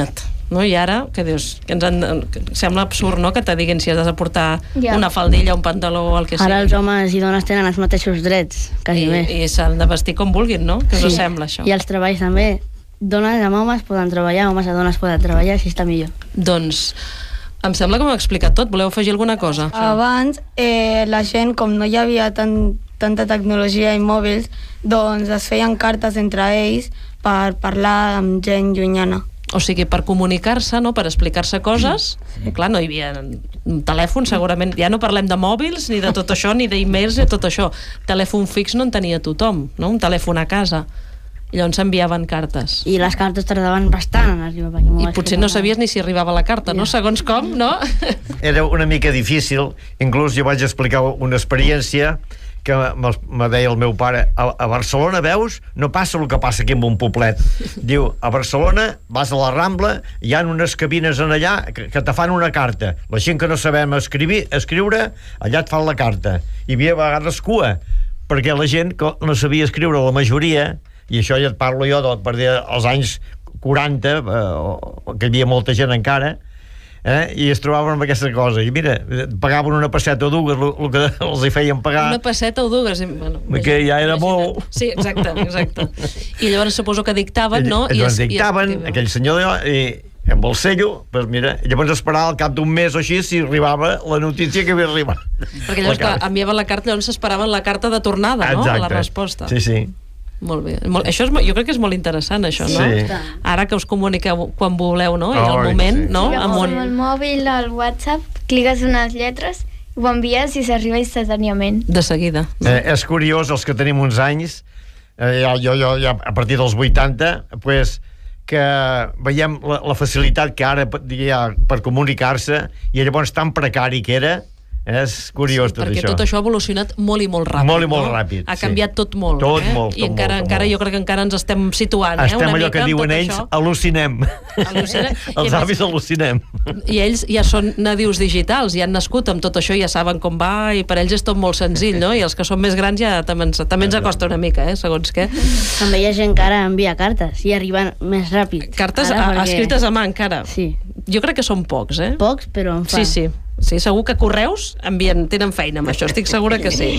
P: no? I ara, què dius? Que ens han, que sembla absurd, no?, que te diguin si has de portar
Q: Ja.
P: una faldilla, un pantaló o el que sigui.
Q: Ara els homes i dones tenen els mateixos drets, quasi
P: I,
Q: més.
P: I s'han de vestir com vulguin, no? Què us sembla, això?
Q: I els treballs també. Dones amb homes poden treballar, homes a dones poden treballar, així està millor.
P: Doncs em sembla que m'ho he explicat tot. Voleu afegir alguna cosa?
S: Abans, eh, la gent, com no hi havia tan, tanta tecnologia i mòbils, doncs es feien cartes entre ells per parlar amb gent llunyana.
P: O sigui, per comunicar-se, no?, per explicar-se coses. Sí. Clar, no hi havia un telèfon, segurament. Ja no parlem de mòbils, ni de tot això, ni d'e-mails, ni de tot això. Telèfon fix no en tenia tothom, no?, un telèfon a casa. I llavors enviaven cartes.
Q: I les cartes tardaven bastant en arribar.
P: I potser no sabies ni si arribava la carta, no? Segons com, no?
U: Era una mica difícil. Inclús jo vaig explicar una experiència que me, me deia el meu pare, a, a Barcelona, veus, no passa el que passa aquí en un poblet. Diu, a Barcelona vas a la Rambla, hi ha unes cabines en allà que, que te fan una carta. La gent que no sabem escriure, escriure allà et fan la carta. Hi havia a vegades cua, perquè la gent que no sabia escriure, la majoria, i això ja et parlo jo de, per dir, als anys quaranta, eh, que hi havia molta gent encara, eh, i es trobaven amb aquesta cosa, i mira, pagaven una passeta o dues, el que els hi feien pagar,
P: una passeta o dues, bueno,
U: que ja era molt.
P: Sí, exacte, exacte. I llavors suposo que dictaven, no?
U: I llavors
P: es,
U: dictaven, i es... aquell senyor i, amb el cello, pues mira, llavors esperava al cap d'un mes o així si arribava la notícia que havia arribat.
P: Perquè llavors que enviaven la carta, llavors s'esperaven la carta de tornada, no?
U: Exacte.
P: La resposta.
U: Sí, sí.
P: Molt bé. Molt, això és, jo crec que és molt interessant, això, no?
U: Sí.
P: Ara que us comuniqueu quan voleu, no? I
U: Oh,
P: el moment,
U: sí.
P: no?
R: Sí,
P: Amb un...
R: amb el mòbil, al WhatsApp, cliques unes lletres, ho envies i s'arriba instantàniament.
P: De seguida.
U: No? Eh, és curiós, els que tenim uns anys, eh, ja, jo, jo ja a partir dels vuitanta, pues, que veiem la, la facilitat que ara hi ha per comunicar-se, i llavors tan precari que era. És curiós, sí, tot
P: perquè
U: això.
P: tot això ha evolucionat molt i molt ràpid.
U: Molt i molt
P: no?
U: ràpid,
P: Ha
U: sí.
P: canviat tot molt.
U: Tot
P: eh?
U: molt,
P: I
U: tot
P: encara,
U: molt,
P: encara
U: molt.
P: jo crec que encara ens estem situant,
U: Estem
P: eh? Una
U: allò
P: mica
U: que diuen
P: tot
U: ells,
P: això.
U: al·lucinem.
P: Al·lucinem.
U: Els avis al·lucinem.
P: I ells ja són nadius digitals, ja han nascut amb tot això, ja saben com va, i per ells és tot molt senzill, no? I els que són més grans ja també ens, també ens acosta una mica, eh? Segons què.
Q: També hi ha gent que ara envia cartes i arriben més ràpid.
P: Cartes
Q: ara,
P: a,
Q: perquè...
P: escrites a mà encara.
Q: Sí.
P: Jo crec que són pocs, eh?
Q: Pocs, però en fa.
P: Sí, sí. Sí, segur que correus envien, tenen feina amb això, estic segura que sí.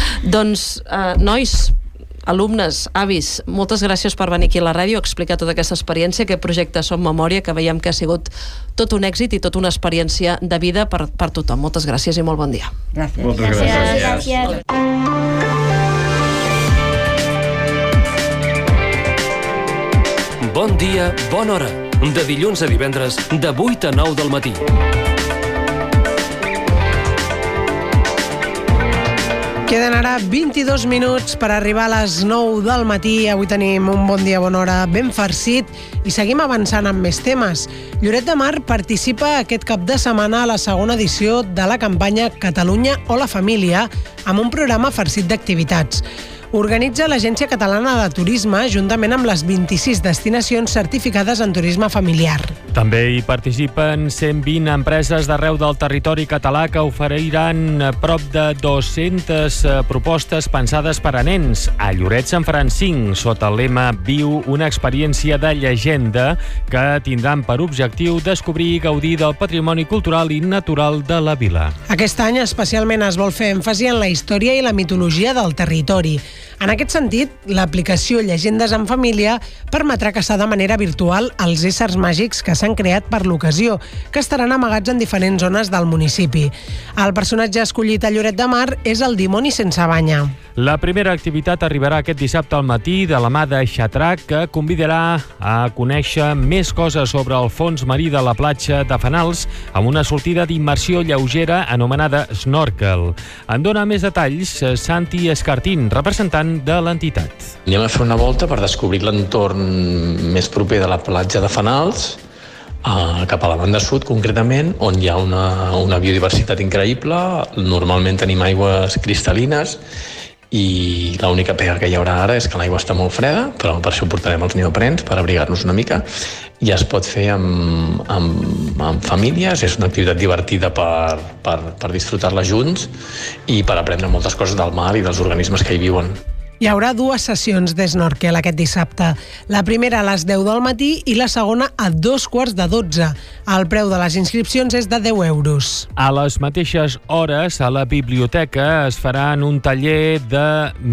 P: Doncs, eh, nois, alumnes, avis, moltes gràcies per venir aquí a la ràdio a explicar tota aquesta experiència, aquest projecte Som Memòria, que veiem que ha sigut tot un èxit i tota una experiència de vida per, per tothom. Moltes gràcies i molt bon dia.
W: Gràcies.
U: Moltes gràcies.
R: Gràcies.
L: Bon dia, bona hora. De dilluns a divendres, de vuit a nou del matí.
D: Queden ara vint-i-dos minuts per arribar a les nou del matí. Avui tenim un Bon dia, bona hora ben farcit i seguim avançant amb més temes. Lloret de Mar participa aquest cap de setmana a la segona edició de la campanya Catalunya o la Família amb un programa farcit d'activitats. Organitza l'Agència Catalana de Turisme juntament amb les vint-i-sis destinacions certificades en turisme familiar.
E: També hi participen cent vint empreses d'arreu del territori català que oferiran prop de dues-centes propostes pensades per a nens. A Lloret se'n faran cinc, sota el lema Viu una experiència de llegenda, que tindran per objectiu descobrir i gaudir del patrimoni cultural i natural de la vila.
D: Aquest any especialment es vol fer èmfasi en la història i la mitologia del territori. En aquest sentit, l'aplicació Llegendes en Família permetrà caçar de manera virtual els éssers màgics que s'han creat per l'ocasió, que estaran amagats en diferents zones del municipi. El personatge escollit a Lloret de Mar és el dimoni sense banya.
E: La primera activitat arribarà aquest dissabte al matí de la mà de Xatrac, que convidarà a conèixer més coses sobre el fons marí de la platja de Fanals amb una sortida d'immersió lleugera anomenada Snorkel. En dona més detalls Santi Escartín, representant de l'entitat.
A: Anem a fer una volta per descobrir l'entorn més proper de la platja de Fanals, Uh, cap a la banda sud concretament, on hi ha una, una biodiversitat increïble. Normalment tenim aigües cristal·lines i l'única pega que hi haurà ara és que l'aigua està molt freda, però per això portarem els neoprens per abrigar-nos una mica, i es pot fer amb, amb, amb famílies. És una activitat divertida per, per, per disfrutar-la junts i per aprendre moltes coses del mar i dels organismes que hi viuen.
D: Hi haurà dues sessions d'snorkel aquest dissabte. La primera a les deu del matí i la segona a dos quarts de dotze. El preu de les inscripcions és de deu euros.
E: A les mateixes hores, a la biblioteca es farà un taller de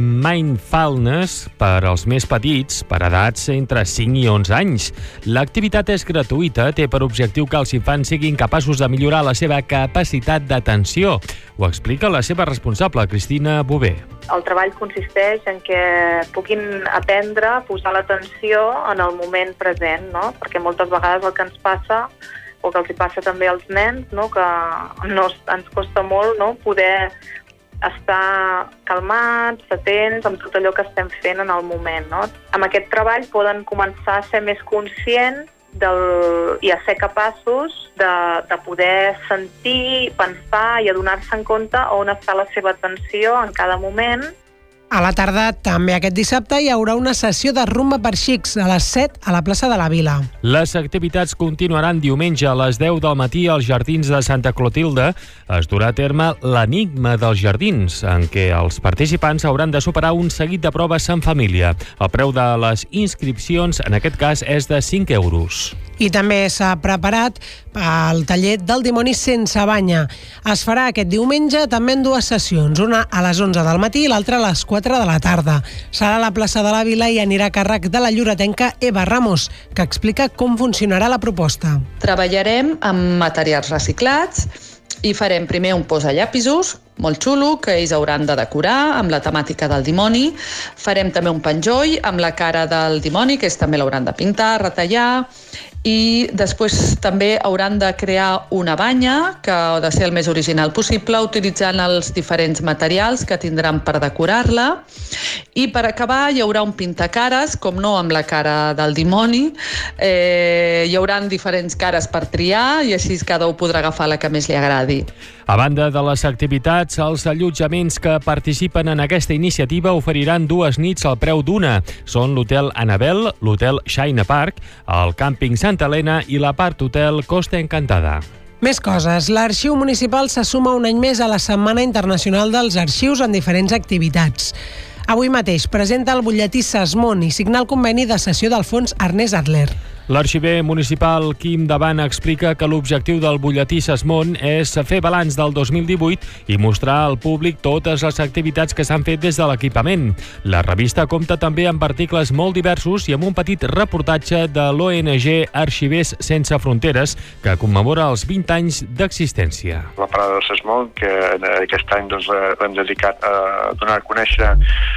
E: mindfulness per als més petits, per edats entre cinc i onze anys. L'activitat és gratuïta, té per objectiu que els infants siguin capaços de millorar la seva capacitat d'atenció. Ho explica la seva responsable, Cristina Bové.
F: El treball consisteix en que puguin aprendre a posar l'atenció en el moment present, no? Perquè moltes vegades el que ens passa, o que els hi passa també als nens, no? Que no, ens costa molt, no? Poder estar calmats, atents amb tot allò que estem fent en el moment, no? Amb aquest treball poden començar a ser més conscients del, i a ser capaços de, de poder sentir, pensar i adonar-se en compte on està la seva atenció en cada moment.
D: A la tarda, també aquest dissabte, hi haurà una sessió de rumba per xics a les set a la plaça de la Vila.
E: Les activitats continuaran diumenge a les deu del matí als Jardins de Santa Clotilde. Es durà a terme l'Enigma dels Jardins, en què els participants hauran de superar un seguit de proves en família. El preu de les inscripcions, en aquest cas, és de cinc euros.
D: I també s'ha preparat el taller del dimoni sense banya. Es farà aquest diumenge també en dues sessions, una a les onze del matí i l'altra a les quatre de la tarda. Serà a la plaça de la Vila i anirà a càrrec de la lloretenca Eva Ramos, que explica com funcionarà la proposta.
G: Treballarem amb materials reciclats i farem primer un posallapisos molt xulo, que ells hauran de decorar amb la temàtica del dimoni. Farem també un penjoll amb la cara del dimoni, que ells també l'hauran de pintar, retallar, i després també hauran de crear una banya que ha de ser el més original possible utilitzant els diferents materials que tindran per decorar-la, i per acabar hi haurà un pintacares, com no amb la cara del dimoni. Eh, hi haurà diferents cares per triar i així cada un podrà agafar la que més li agradi.
E: A banda de les activitats, els allotjaments que participen en aquesta iniciativa oferiran dues nits al preu d'una. Són l'Hotel Anabel, l'Hotel China Park, el Càmping Santa Helena i la Part Hotel Costa Encantada.
D: Més coses. L'Arxiu Municipal se suma un any més a la Setmana Internacional dels Arxius en diferents activitats. Avui mateix presenta el butlletí Sesmont i signa el conveni de cessió del fons Ernest Adler.
E: L'arxiver municipal Quim Davant explica que l'objectiu del butlletí Sesmont és fer balanç del dos mil divuit i mostrar al públic totes les activitats que s'han fet des de l'equipament. La revista compta també amb articles molt diversos i amb un petit reportatge de l'O N G Arxivers Sense Fronteres, que commemora els vint anys d'existència.
H: La parada de Sesmont, que aquest any doncs, hem dedicat a donar a conèixer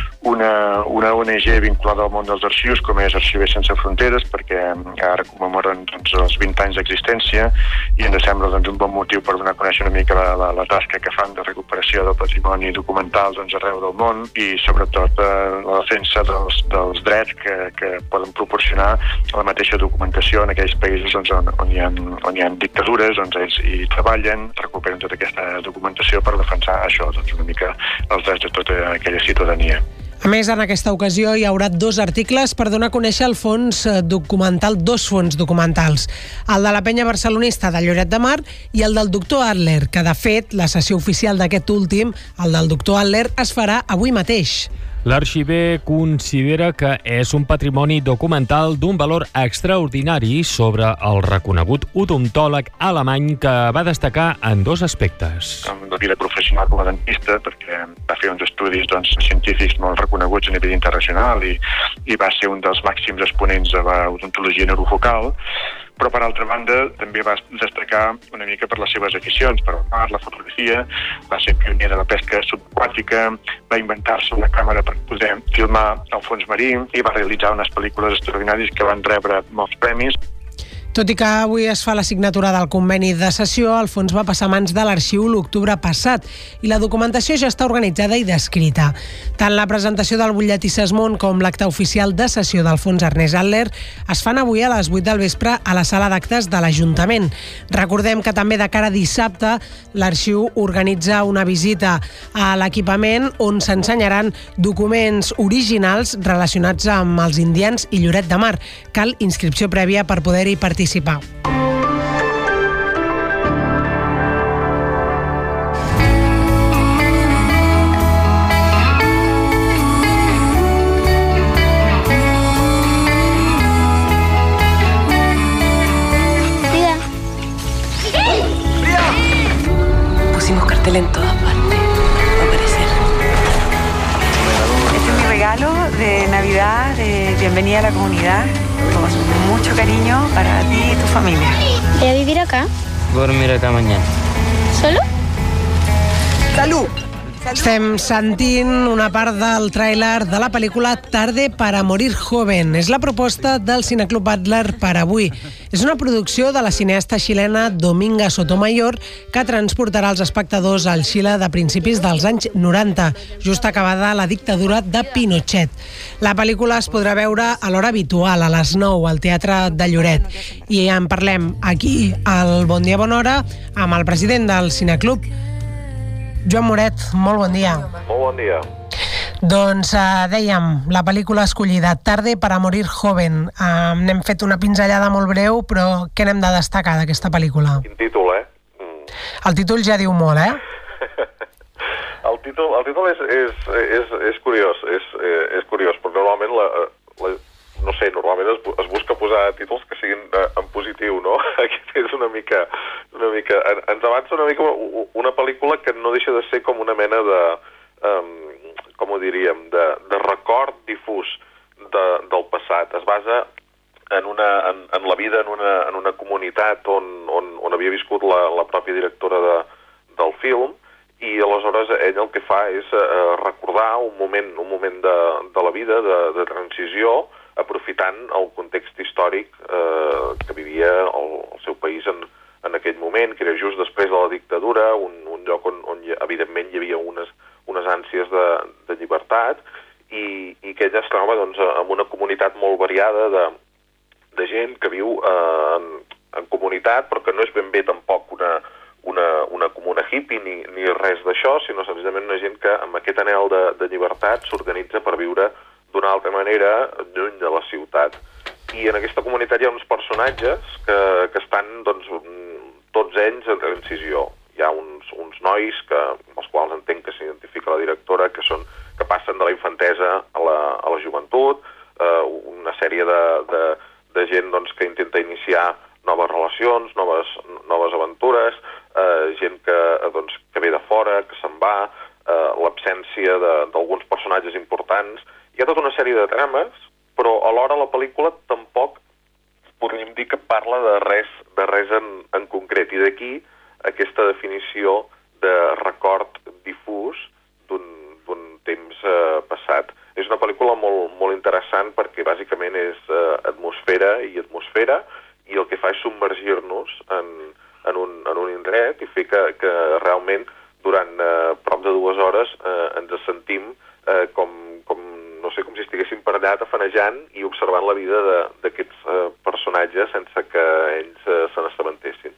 H: una, una O N G vinculada al món dels arxius, com és Arxivers Sense Fronteres, perquè ara commemoren doncs, els vint anys d'existència i ens sembla doncs, un bon motiu per donar a conèixer una mica la, la, la tasca que fan de recuperació del patrimoni documental doncs, arreu del món i sobretot eh, la defensa dels, dels drets que, que poden proporcionar la mateixa documentació en aquells països doncs, on, on, hi ha, on hi ha dictadures, doncs ells hi treballen, recuperen tota aquesta documentació per defensar això, doncs, una mica els drets de tota aquella ciutadania.
D: A més, en aquesta ocasió hi haurà dos articles per donar a conèixer el fons documental, dos fons documentals, el de la penya barcelonista de Lloret de Mar i el del doctor Adler, que de fet la sessió oficial d'aquest últim, el del doctor Adler, es farà avui mateix.
E: L'arxiver considera que és un patrimoni documental d'un valor extraordinari sobre el reconegut odontòleg alemany que va destacar en dos aspectes.
H: En la vida professional com a dentista, perquè va fer uns estudis doncs, científics molt reconeguts a nivell internacional i, i va ser un dels màxims exponents de l'odontologia neurofocal, però per altra banda també va destacar una mica per les seves aficions, per el mar, la fotografia, va ser pioner de la pesca subaquàtica, va inventar-se una càmera per poder filmar el fons marí i va realitzar unes pel·lícules extraordinàries que van rebre molts premis.
D: Tot i que avui es fa la signatura del conveni de cessió, el fons va passar a mans de l'arxiu l'octubre passat i la documentació ja està organitzada i descrita. Tant la presentació del butlletí Sesmont com l'acte oficial de cessió del fons Ernest Adler es fan avui a les vuit del vespre a la sala d'actes de l'Ajuntament. Recordem que també de cara a dissabte l'arxiu organitza una visita a l'equipament on s'ensenyaran documents originals relacionats amb els indians i Lloret de Mar. Cal inscripció prèvia per poder-hi participar.
B: bienvenida a la comunidad, con mucho cariño para ti y tu familia.
I: ¿Voy a vivir acá?
J: Dormir acá mañana.
I: ¿Solo?
D: Salut! Estem sentint una part del tràiler de la pel·lícula Tarde para morir joven. És la proposta del Cineclub Adler per avui. És una producció de la cineasta xilena Dominga Sotomayor que transportarà els espectadors al Xile de principis dels anys noranta, just acabada la dictadura de Pinochet. La pel·lícula es podrà veure a l'hora habitual, a les nou, al Teatre de Lloret. I en parlem aquí, al Bon Dia Bona Hora, amb el president del Cineclub, Joan Moret, molt bon dia.
X: Molt bon dia.
D: Doncs eh, dèiem, la pel·lícula escollida, Tarde para morir joven. Eh, n'hem fet una pinzellada molt breu, però què n'hem de destacar d'aquesta pel·lícula?
X: Quin títol, eh? Mm.
D: El títol ja diu molt, eh?
X: el títol, el títol és, és, és, és curiós, és, és curiós, però normalment la, la, no sé, normalment es, es busca posar títols que siguin eh, en positiu, no? Aquest és una mica... una mica ens avança una mica una pel·lícula que no deixa de ser com una mena de... Um, com ho diríem? De, de record difús de, del passat. Es basa en, una, en, en la vida en una, en una comunitat on, on, on havia viscut la, la pròpia directora de, del film, i aleshores ell el que fa és eh, recordar un moment, un moment de, de la vida, de, de transició, aprofitant el context històric eh, que vivia el, el seu país en, en aquell moment, que era just després de la dictadura, un, un lloc on, on evidentment hi havia unes, unes ànsies de, de llibertat, i, i que ella es troba doncs, en una comunitat molt variada de, de gent que viu eh, en, en comunitat, però que no és ben bé tampoc una, una, una comuna hippie ni, ni res d'això, sinó senzillament una gent que amb aquest anhel de, de llibertat s'organitza per viure d'una altra manera lluny de la ciutat. I en aquesta comunitat hi ha uns personatges que, que estan, doncs, tots ells en transició. Hi ha uns, uns nois que, amb els quals entenc que s'identifica la directora, que, són, que passen de la infantesa a la, a la joventut, eh, una sèrie de, de, de gent doncs, que intenta iniciar noves relacions, noves, noves aventures, eh, gent que, doncs, que ve de fora, que se'n va, eh, l'absència d'alguns personatges importants. Hi ha tota una sèrie de trames, però alhora la pel·lícula tampoc podríem dir que parla de res, de res en, en concret. I d'aquí aquesta definició de record difús d'un temps eh, passat. És una pel·lícula molt, molt interessant perquè bàsicament és eh, atmosfera i atmosfera, i el que fa és submergir-nos en, en, un, en un indret i fer que, que realment durant eh, prop de dues hores eh, ens sentim eh, com, com no sé, com si estiguéssim per allà tafanejant i observant la vida d'aquests eh, personatges sense que ells eh, se n'assabentessin.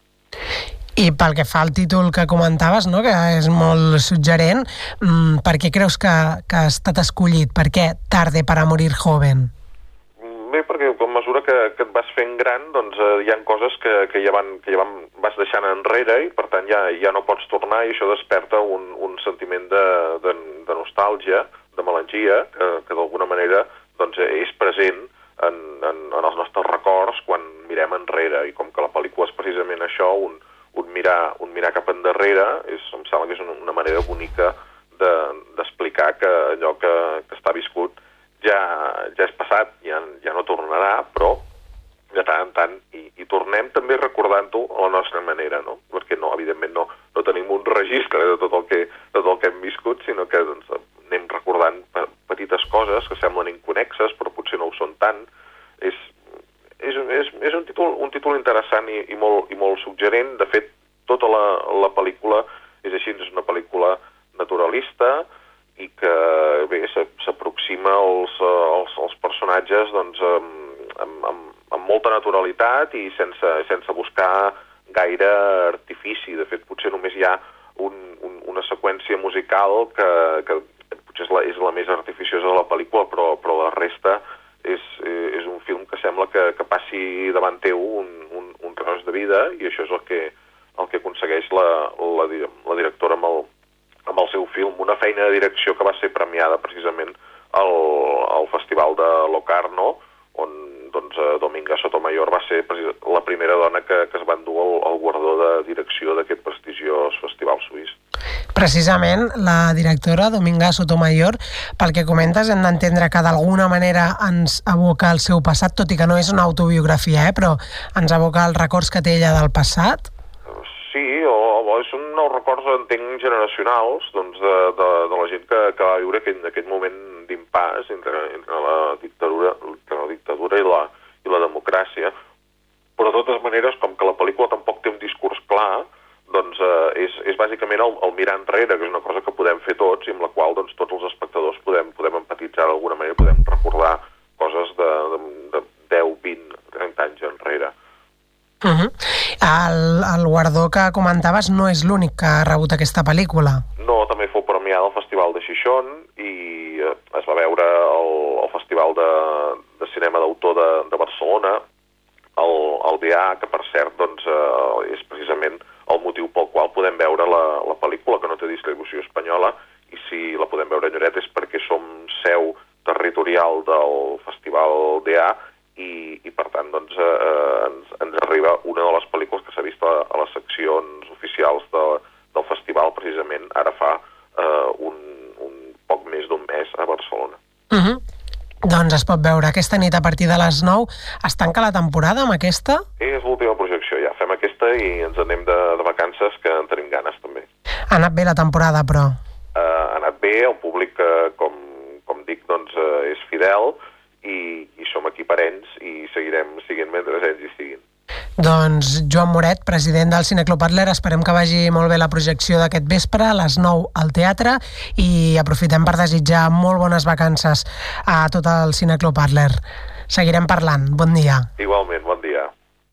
D: I pel que fa al títol que comentaves, no?, que és molt suggerent, mmm, per què creus que, que ha estat escollit? Per què Tarde para morir joven?
X: Bé, perquè a mesura que, que et vas fent gran, doncs eh, hi ha coses que, que ja, van, que ja van, vas deixant enrere i per tant ja, ja no pots tornar, i això desperta un, un sentiment de, de, de nostàlgia, de melangia, que, que d'alguna manera doncs, és present en, en, en els nostres records quan mirem enrere, i com que la pel·lícula és precisament això, un, un, mirar, un mirar cap endarrere, és, em sembla que és una, una manera bonica d'explicar de, que allò que, que està viscut ja, ja és passat, ja, ja no tornarà, però de tant en tant i, i tornem també recordant-ho a la nostra manera, no? Perquè no, evidentment no, no tenim un registre de tot el que, de tot el que hem viscut, sinó que doncs, anem recordant petites coses que semblen inconnexes, però potser no ho són tant. És, és, és, és un, títol, un títol interessant i, i, molt, i molt suggerent. De fet, tota la, la pel·lícula és així, és una pel·lícula naturalista i que bé, s'aproxima als, als, als personatges doncs, amb, amb, amb, amb molta naturalitat i sense, sense buscar gaire artifici. De fet, potser només hi ha un, un, una seqüència musical que, que potser és la, és la més artificiosa de la pel·lícula, però, però la resta és, és un film que sembla que, que passi davant teu un, un, un tros de vida, i això és el que, el que aconsegueix la, la, la directora amb el, amb el seu film, una feina de direcció que va ser premiada precisament al, al Festival de Locarno, on doncs, Dominga Sotomayor va ser la primera dona que, que es va endur el, el guardó de direcció d'aquest prestigiós festival suís.
D: Precisament, la directora, Dominga Sotomayor, pel que comentes, hem d'entendre que d'alguna manera ens aboca el seu passat, tot i que no és una autobiografia, eh, però ens aboca els records que té ella del passat.
X: Sí, o, o són els records, entenc, generacionals, doncs, de, de, de la gent que, que va viure aquell, aquell moment d'impàs entre, entre la dictadura, entre la dictadura i, la, i la democràcia. Però de totes maneres, com que la pel·lícula tampoc té un discurs clar, doncs eh, és, és bàsicament el, el mirar enrere, que és una cosa que podem fer tots i amb la qual doncs, tots els espectadors podem, podem empatitzar d'alguna manera, podem recordar coses de, de, de deu, vint, trenta anys enrere.
D: Uh-huh. el, el guardó que comentaves no és l'únic que ha rebut aquesta pel·lícula.
X: No, també fou premiada al Festival de Xixón i eh, es va veure al, al Festival de, de Cinema d'Autor de, de Barcelona, el, el B A, que per cert doncs, eh, és precisament el motiu pel qual podem veure la, la pel·lícula, que no té distribució espanyola, i si la podem veure a Lloret és perquè som seu territorial del Festival D A i, i per tant doncs, eh, ens, ens arriba una de les pel·lícules que s'ha vist a, a les seccions oficials de, del festival precisament ara fa eh, un, un poc més d'un mes a Barcelona.
D: Uh-huh. Doncs es pot veure aquesta nit a partir de les nou. Es tanca la temporada amb aquesta?
X: És l'última projecció, ja fem aquesta i ens anem de, de vacances, que en tenim ganes també.
D: Ha anat bé la temporada, però?
X: Uh, ha anat bé, el públic, uh, com, com dic, doncs, uh, és fidel i, i som aquí parents i seguirem siguent mentre ells hi siguin.
D: Doncs Joan Moret, president del Cineclub Adler, esperem que vagi molt bé la projecció d'aquest vespre a les nou al teatre i aprofitem per desitjar molt bones vacances a tot el Cineclub Adler. Seguirem parlant. Bon dia.
X: Igualment, bon dia.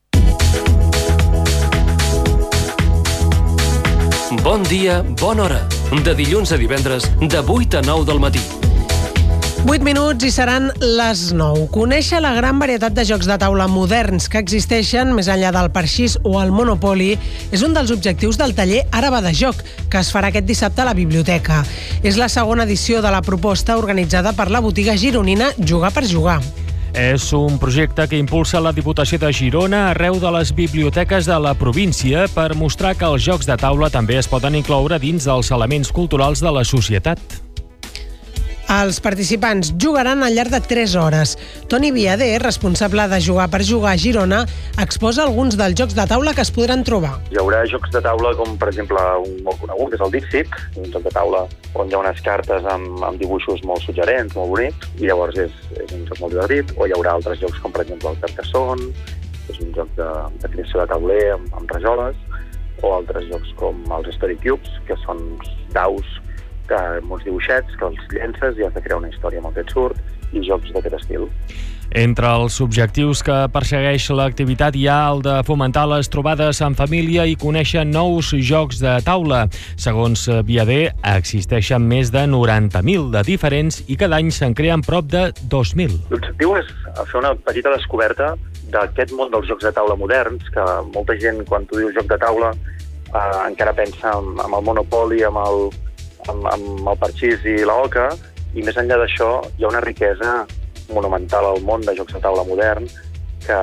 L: Bon dia, bona hora. De dilluns a divendres, de vuit a nou del matí.
D: vuit minuts i seran les nou. Conèixer la gran varietat de jocs de taula moderns que existeixen més enllà del parxís o el Monopoly és un dels objectius del taller Ara va de joc, que es farà aquest dissabte a la biblioteca. És la segona edició de la proposta organitzada per la botiga gironina Jugar per Jugar.
E: És un projecte que impulsa la Diputació de Girona arreu de les biblioteques de la província per mostrar que els jocs de taula també es poden incloure dins dels elements culturals de la societat.
D: Els participants jugaran al llarg de tres hores. Toni Viader, responsable de Jugar per Jugar a Girona, exposa alguns dels jocs de taula que es podran trobar.
J: Hi haurà jocs de taula com, per exemple, un molt conegut, que és el Dixit, un joc de taula on hi ha unes cartes amb, amb dibuixos molt suggerents, molt bonics, i llavors és, és un joc molt divertit. O hi haurà altres jocs com, per exemple, el Carcassonne, que és un joc de, de creació de tauler amb, amb rajoles, o altres jocs com els Story Cubes, que són daus amb uns dibuixets que els llences i has de crear una història amb el que et surt, i jocs d'aquest estil.
E: Entre els objectius que persegueix l'activitat hi ha el de fomentar les trobades en família i conèixer nous jocs de taula. Segons Viader, existeixen més de noranta mil de diferents i cada any se'n creen prop de dos mil.
J: L'objectiu és fer una petita descoberta d'aquest món dels jocs de taula moderns, que molta gent, quan tu dius joc de taula, eh, encara pensa en, en el Monopoly, amb el amb, amb el parxís i la oca, i més enllà d'això hi ha una riquesa monumental al món de jocs de taula modern que,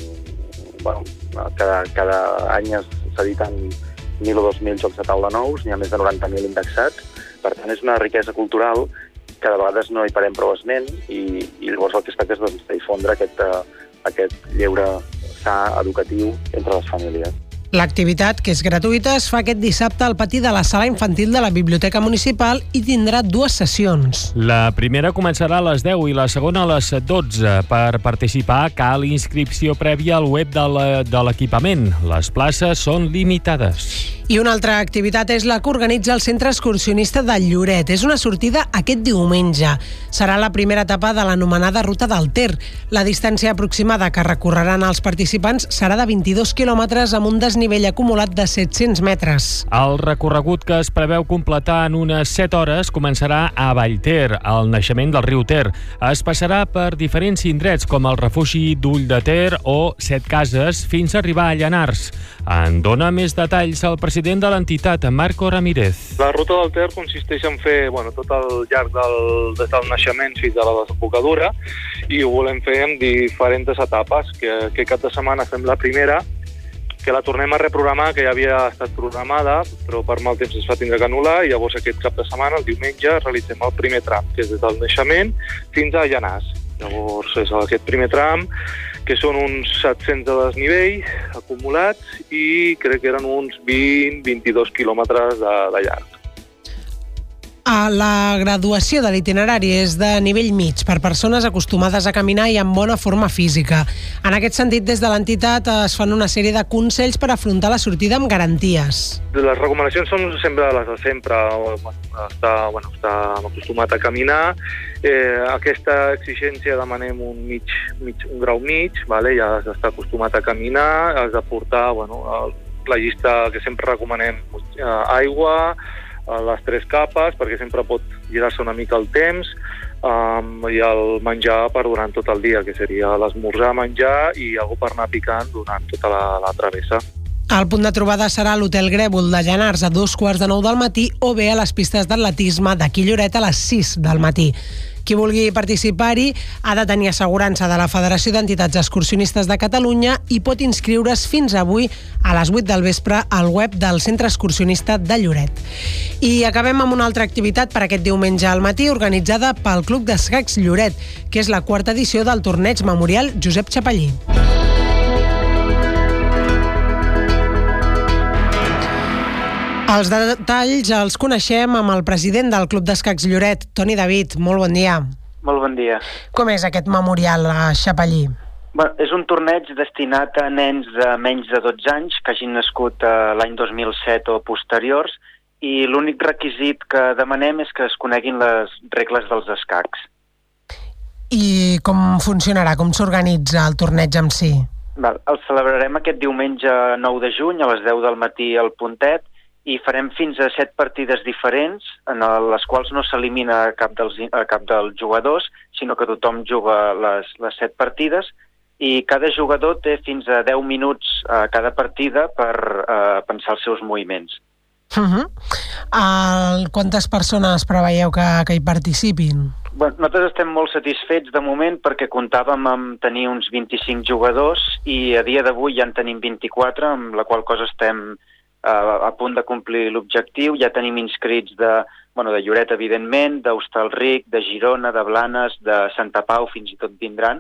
J: bueno, cada, cada any s'editen mil o dos mil jocs de taula nous, n'hi ha més de noranta mil indexats, per tant és una riquesa cultural que de vegades no hi parem prou esment i, i llavors el que es tracta és doncs, de difondre aquest, aquest lleure sa educatiu entre les famílies.
D: L'activitat, que és gratuïta, es fa aquest dissabte al pati de la sala infantil de la Biblioteca Municipal i tindrà dues sessions.
E: La primera començarà a les deu i la segona a les dotze. Per participar cal inscripció prèvia al web de l'equipament. Les places són limitades.
D: I una altra activitat és la que organitza el Centre Excursionista de Lloret. És una sortida aquest diumenge. Serà la primera etapa de l'anomenada Ruta del Ter. La distància aproximada que recorreran els participants serà de vint-i-dos quilòmetres amb un desnivell acumulat de set-cents metres.
E: El recorregut que es preveu completar en unes set hores començarà a Vallter, al naixement del riu Ter. Es passarà per diferents indrets com el refugi d'Ull de Ter o Set Cases fins a arribar a Llanars. En dona més detalls el president de l'entitat, Marco Ramírez.
K: La ruta del Ter consisteix en fer bueno, tot el llarg del, des del naixement fins a la desembocadura i ho volem fer en diferents etapes, que, que cap de setmana fem la primera, que la tornem a reprogramar, que ja havia estat programada, però per mal temps es va tindre que anul·lar, i llavors aquest cap de setmana, el diumenge, realitzem el primer tram, que és des del naixement fins a Llanàs. Llavors és aquest primer tram, que són uns set-cents de desnivell acumulats i crec que eren uns vint a vint-i-dos quilòmetres de, de llarg.
D: La graduació de l'itinerari és de nivell mig per persones acostumades a caminar i amb bona forma física. En aquest sentit, des de l'entitat es fan una sèrie de consells per afrontar la sortida amb garanties.
K: Les recomanacions són sempre les de sempre. Estar, bueno, estar acostumat a caminar. Eh, aquesta exigència demanem un, mig, mig, un grau mig, vale? Ja has d'estar acostumat a caminar, has de portar bueno, la llista que sempre recomanem, aigua, les tres capes, perquè sempre pot girar-se una mica el temps, um, i el menjar per durant tot el dia, que seria l'esmorzar, menjar i algo per anar picant durant tota la, la travessa.
D: El punt de trobada serà l'Hotel Grèvol de Llanars a dos quarts de nou del matí o bé a les pistes d'atletisme d'aquí Lloret a les sis del matí. Qui vulgui participar-hi ha de tenir assegurança de la Federació d'Entitats Excursionistes de Catalunya i pot inscriure's fins avui a les vuit del vespre al web del Centre Excursionista de Lloret. I acabem amb una altra activitat per aquest diumenge al matí organitzada pel Club d'Escacs Lloret, que és la quarta edició del torneig memorial Josep Chapallí. Els detalls els coneixem amb el president del Club d'Escacs Lloret, Toni David. Molt bon dia.
C: Molt bon dia.
D: Com és aquest memorial a Chapallí?
C: Bé, és un torneig destinat a nens de menys de dotze anys que hagin nascut l'any dos mil set o posteriors, i l'únic requisit que demanem és que es coneguin les regles dels escacs.
D: I com funcionarà? Com s'organitza el torneig en si?
C: Val, el celebrarem aquest diumenge nou de juny a les deu del matí al Puntet, i farem fins a set partides diferents, en les quals no s'elimina cap dels, cap dels jugadors, sinó que tothom juga les, les set partides, i cada jugador té fins a deu minuts a cada partida per eh, pensar els seus moviments.
D: Uh-huh. uh, quantes persones preveieu que, que hi participin?
C: Bueno, nosaltres estem molt satisfets de moment perquè comptàvem amb tenir uns vint-i-cinc jugadors i a dia d'avui ja en tenim vint-i-quatre, amb la qual cosa estem a punt de complir l'objectiu. Ja tenim inscrits de, bueno, de Lloret, evidentment, d'Hostalric, de Girona, de Blanes, de Santa Pau, fins i tot vindran.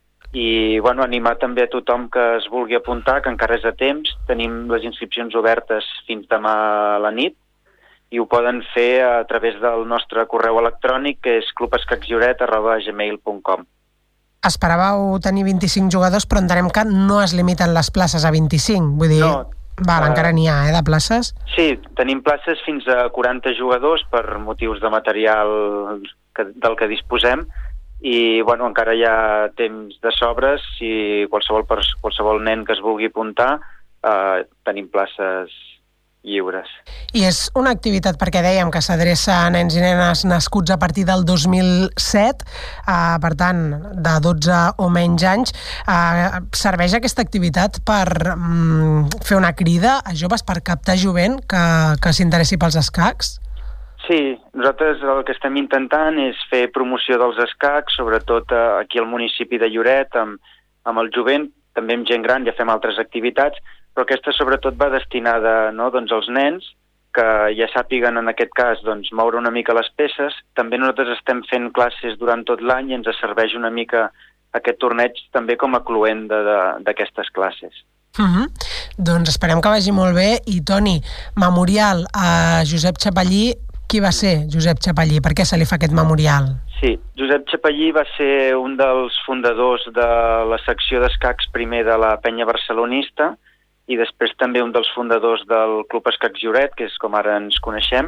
C: I bueno, animar també a tothom que es vulgui apuntar, que encara és a temps. Tenim les inscripcions obertes fins demà a la nit i ho poden fer a través del nostre correu electrònic, que és club escacs lloret arroba gmail punt com.
D: Esperàveu tenir vint-i-cinc jugadors, però entenem que no es limiten les places a vint-i-cinc, vull dir... No. Val, encara n'hi ha, eh, de places?
C: Sí, tenim places fins a quaranta jugadors per motius de material que, del que disposem, i bueno, encara hi ha temps de sobres. Si qualsevol, qualsevol nen que es vulgui apuntar, eh, tenim places lliures.
D: I és una activitat, perquè dèiem que s'adreça a nens i nenes nascuts a partir del dos mil set, eh, per tant, de dotze o menys anys. Eh, serveix aquesta activitat per mm, fer una crida a joves, per captar jovent que, que s'interessi pels escacs?
C: Sí, nosaltres el que estem intentant és fer promoció dels escacs, sobretot aquí al municipi de Lloret, amb, amb el jovent, també amb gent gran, ja fem altres activitats, però aquesta sobretot va destinada, no, doncs als nens que ja sàpiguen en aquest cas doncs, moure una mica les peces. També nosaltres estem fent classes durant tot l'any i ens serveix una mica aquest torneig també com a cluent d'aquestes classes.
D: Uh-huh. Doncs esperem que vagi molt bé. I Toni, memorial a Josep Chapallí, qui va ser Josep Chapallí? Per què se li fa aquest memorial?
C: Sí, Josep Chapallí va ser un dels fundadors de la secció d'escacs primer de la penya barcelonista i després també un dels fundadors del Club Escacs Lloret, que és com ara ens coneixem,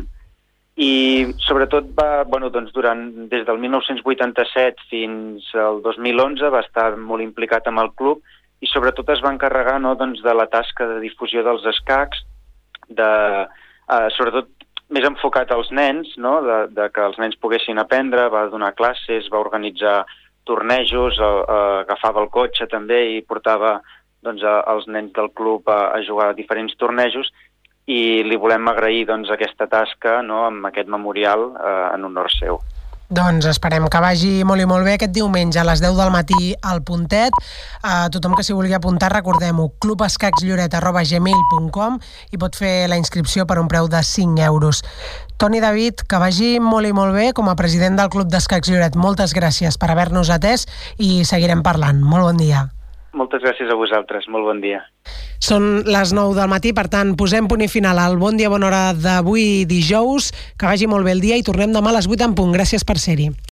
C: i sobretot va, bueno, doncs durant, des del mil nou-cents vuitanta-set fins al dos mil onze va estar molt implicat amb el club i sobretot es va encarregar, no, doncs, de la tasca de difusió dels escacs, de, eh, sobretot més enfocat als nens, no? de, de que els nens poguessin aprendre, va donar classes, va organitzar tornejos, eh, eh, agafava el cotxe també i portava doncs, els nens del club a, a jugar a diferents tornejos, i li volem agrair doncs, aquesta tasca, no, amb aquest memorial eh, en honor seu.
D: Doncs esperem que vagi molt i molt bé aquest diumenge a les deu del matí al Puntet. A tothom que s'hi vulgui apuntar, recordem-ho, club escacs lloret arroba gmail punt com i pot fer la inscripció per un preu de cinc euros. Toni David, que vagi molt i molt bé com a president del Club d'Escacs Lloret. Moltes gràcies per haver-nos atès i seguirem parlant. Molt bon dia.
C: Moltes gràcies a vosaltres. Molt bon dia.
D: Són les nou del matí, per tant, posem punt i final al Bon Dia Bona Hora d'avui dijous. Que vagi molt bé el dia i tornem demà a les vuit en punt. Gràcies per ser-hi.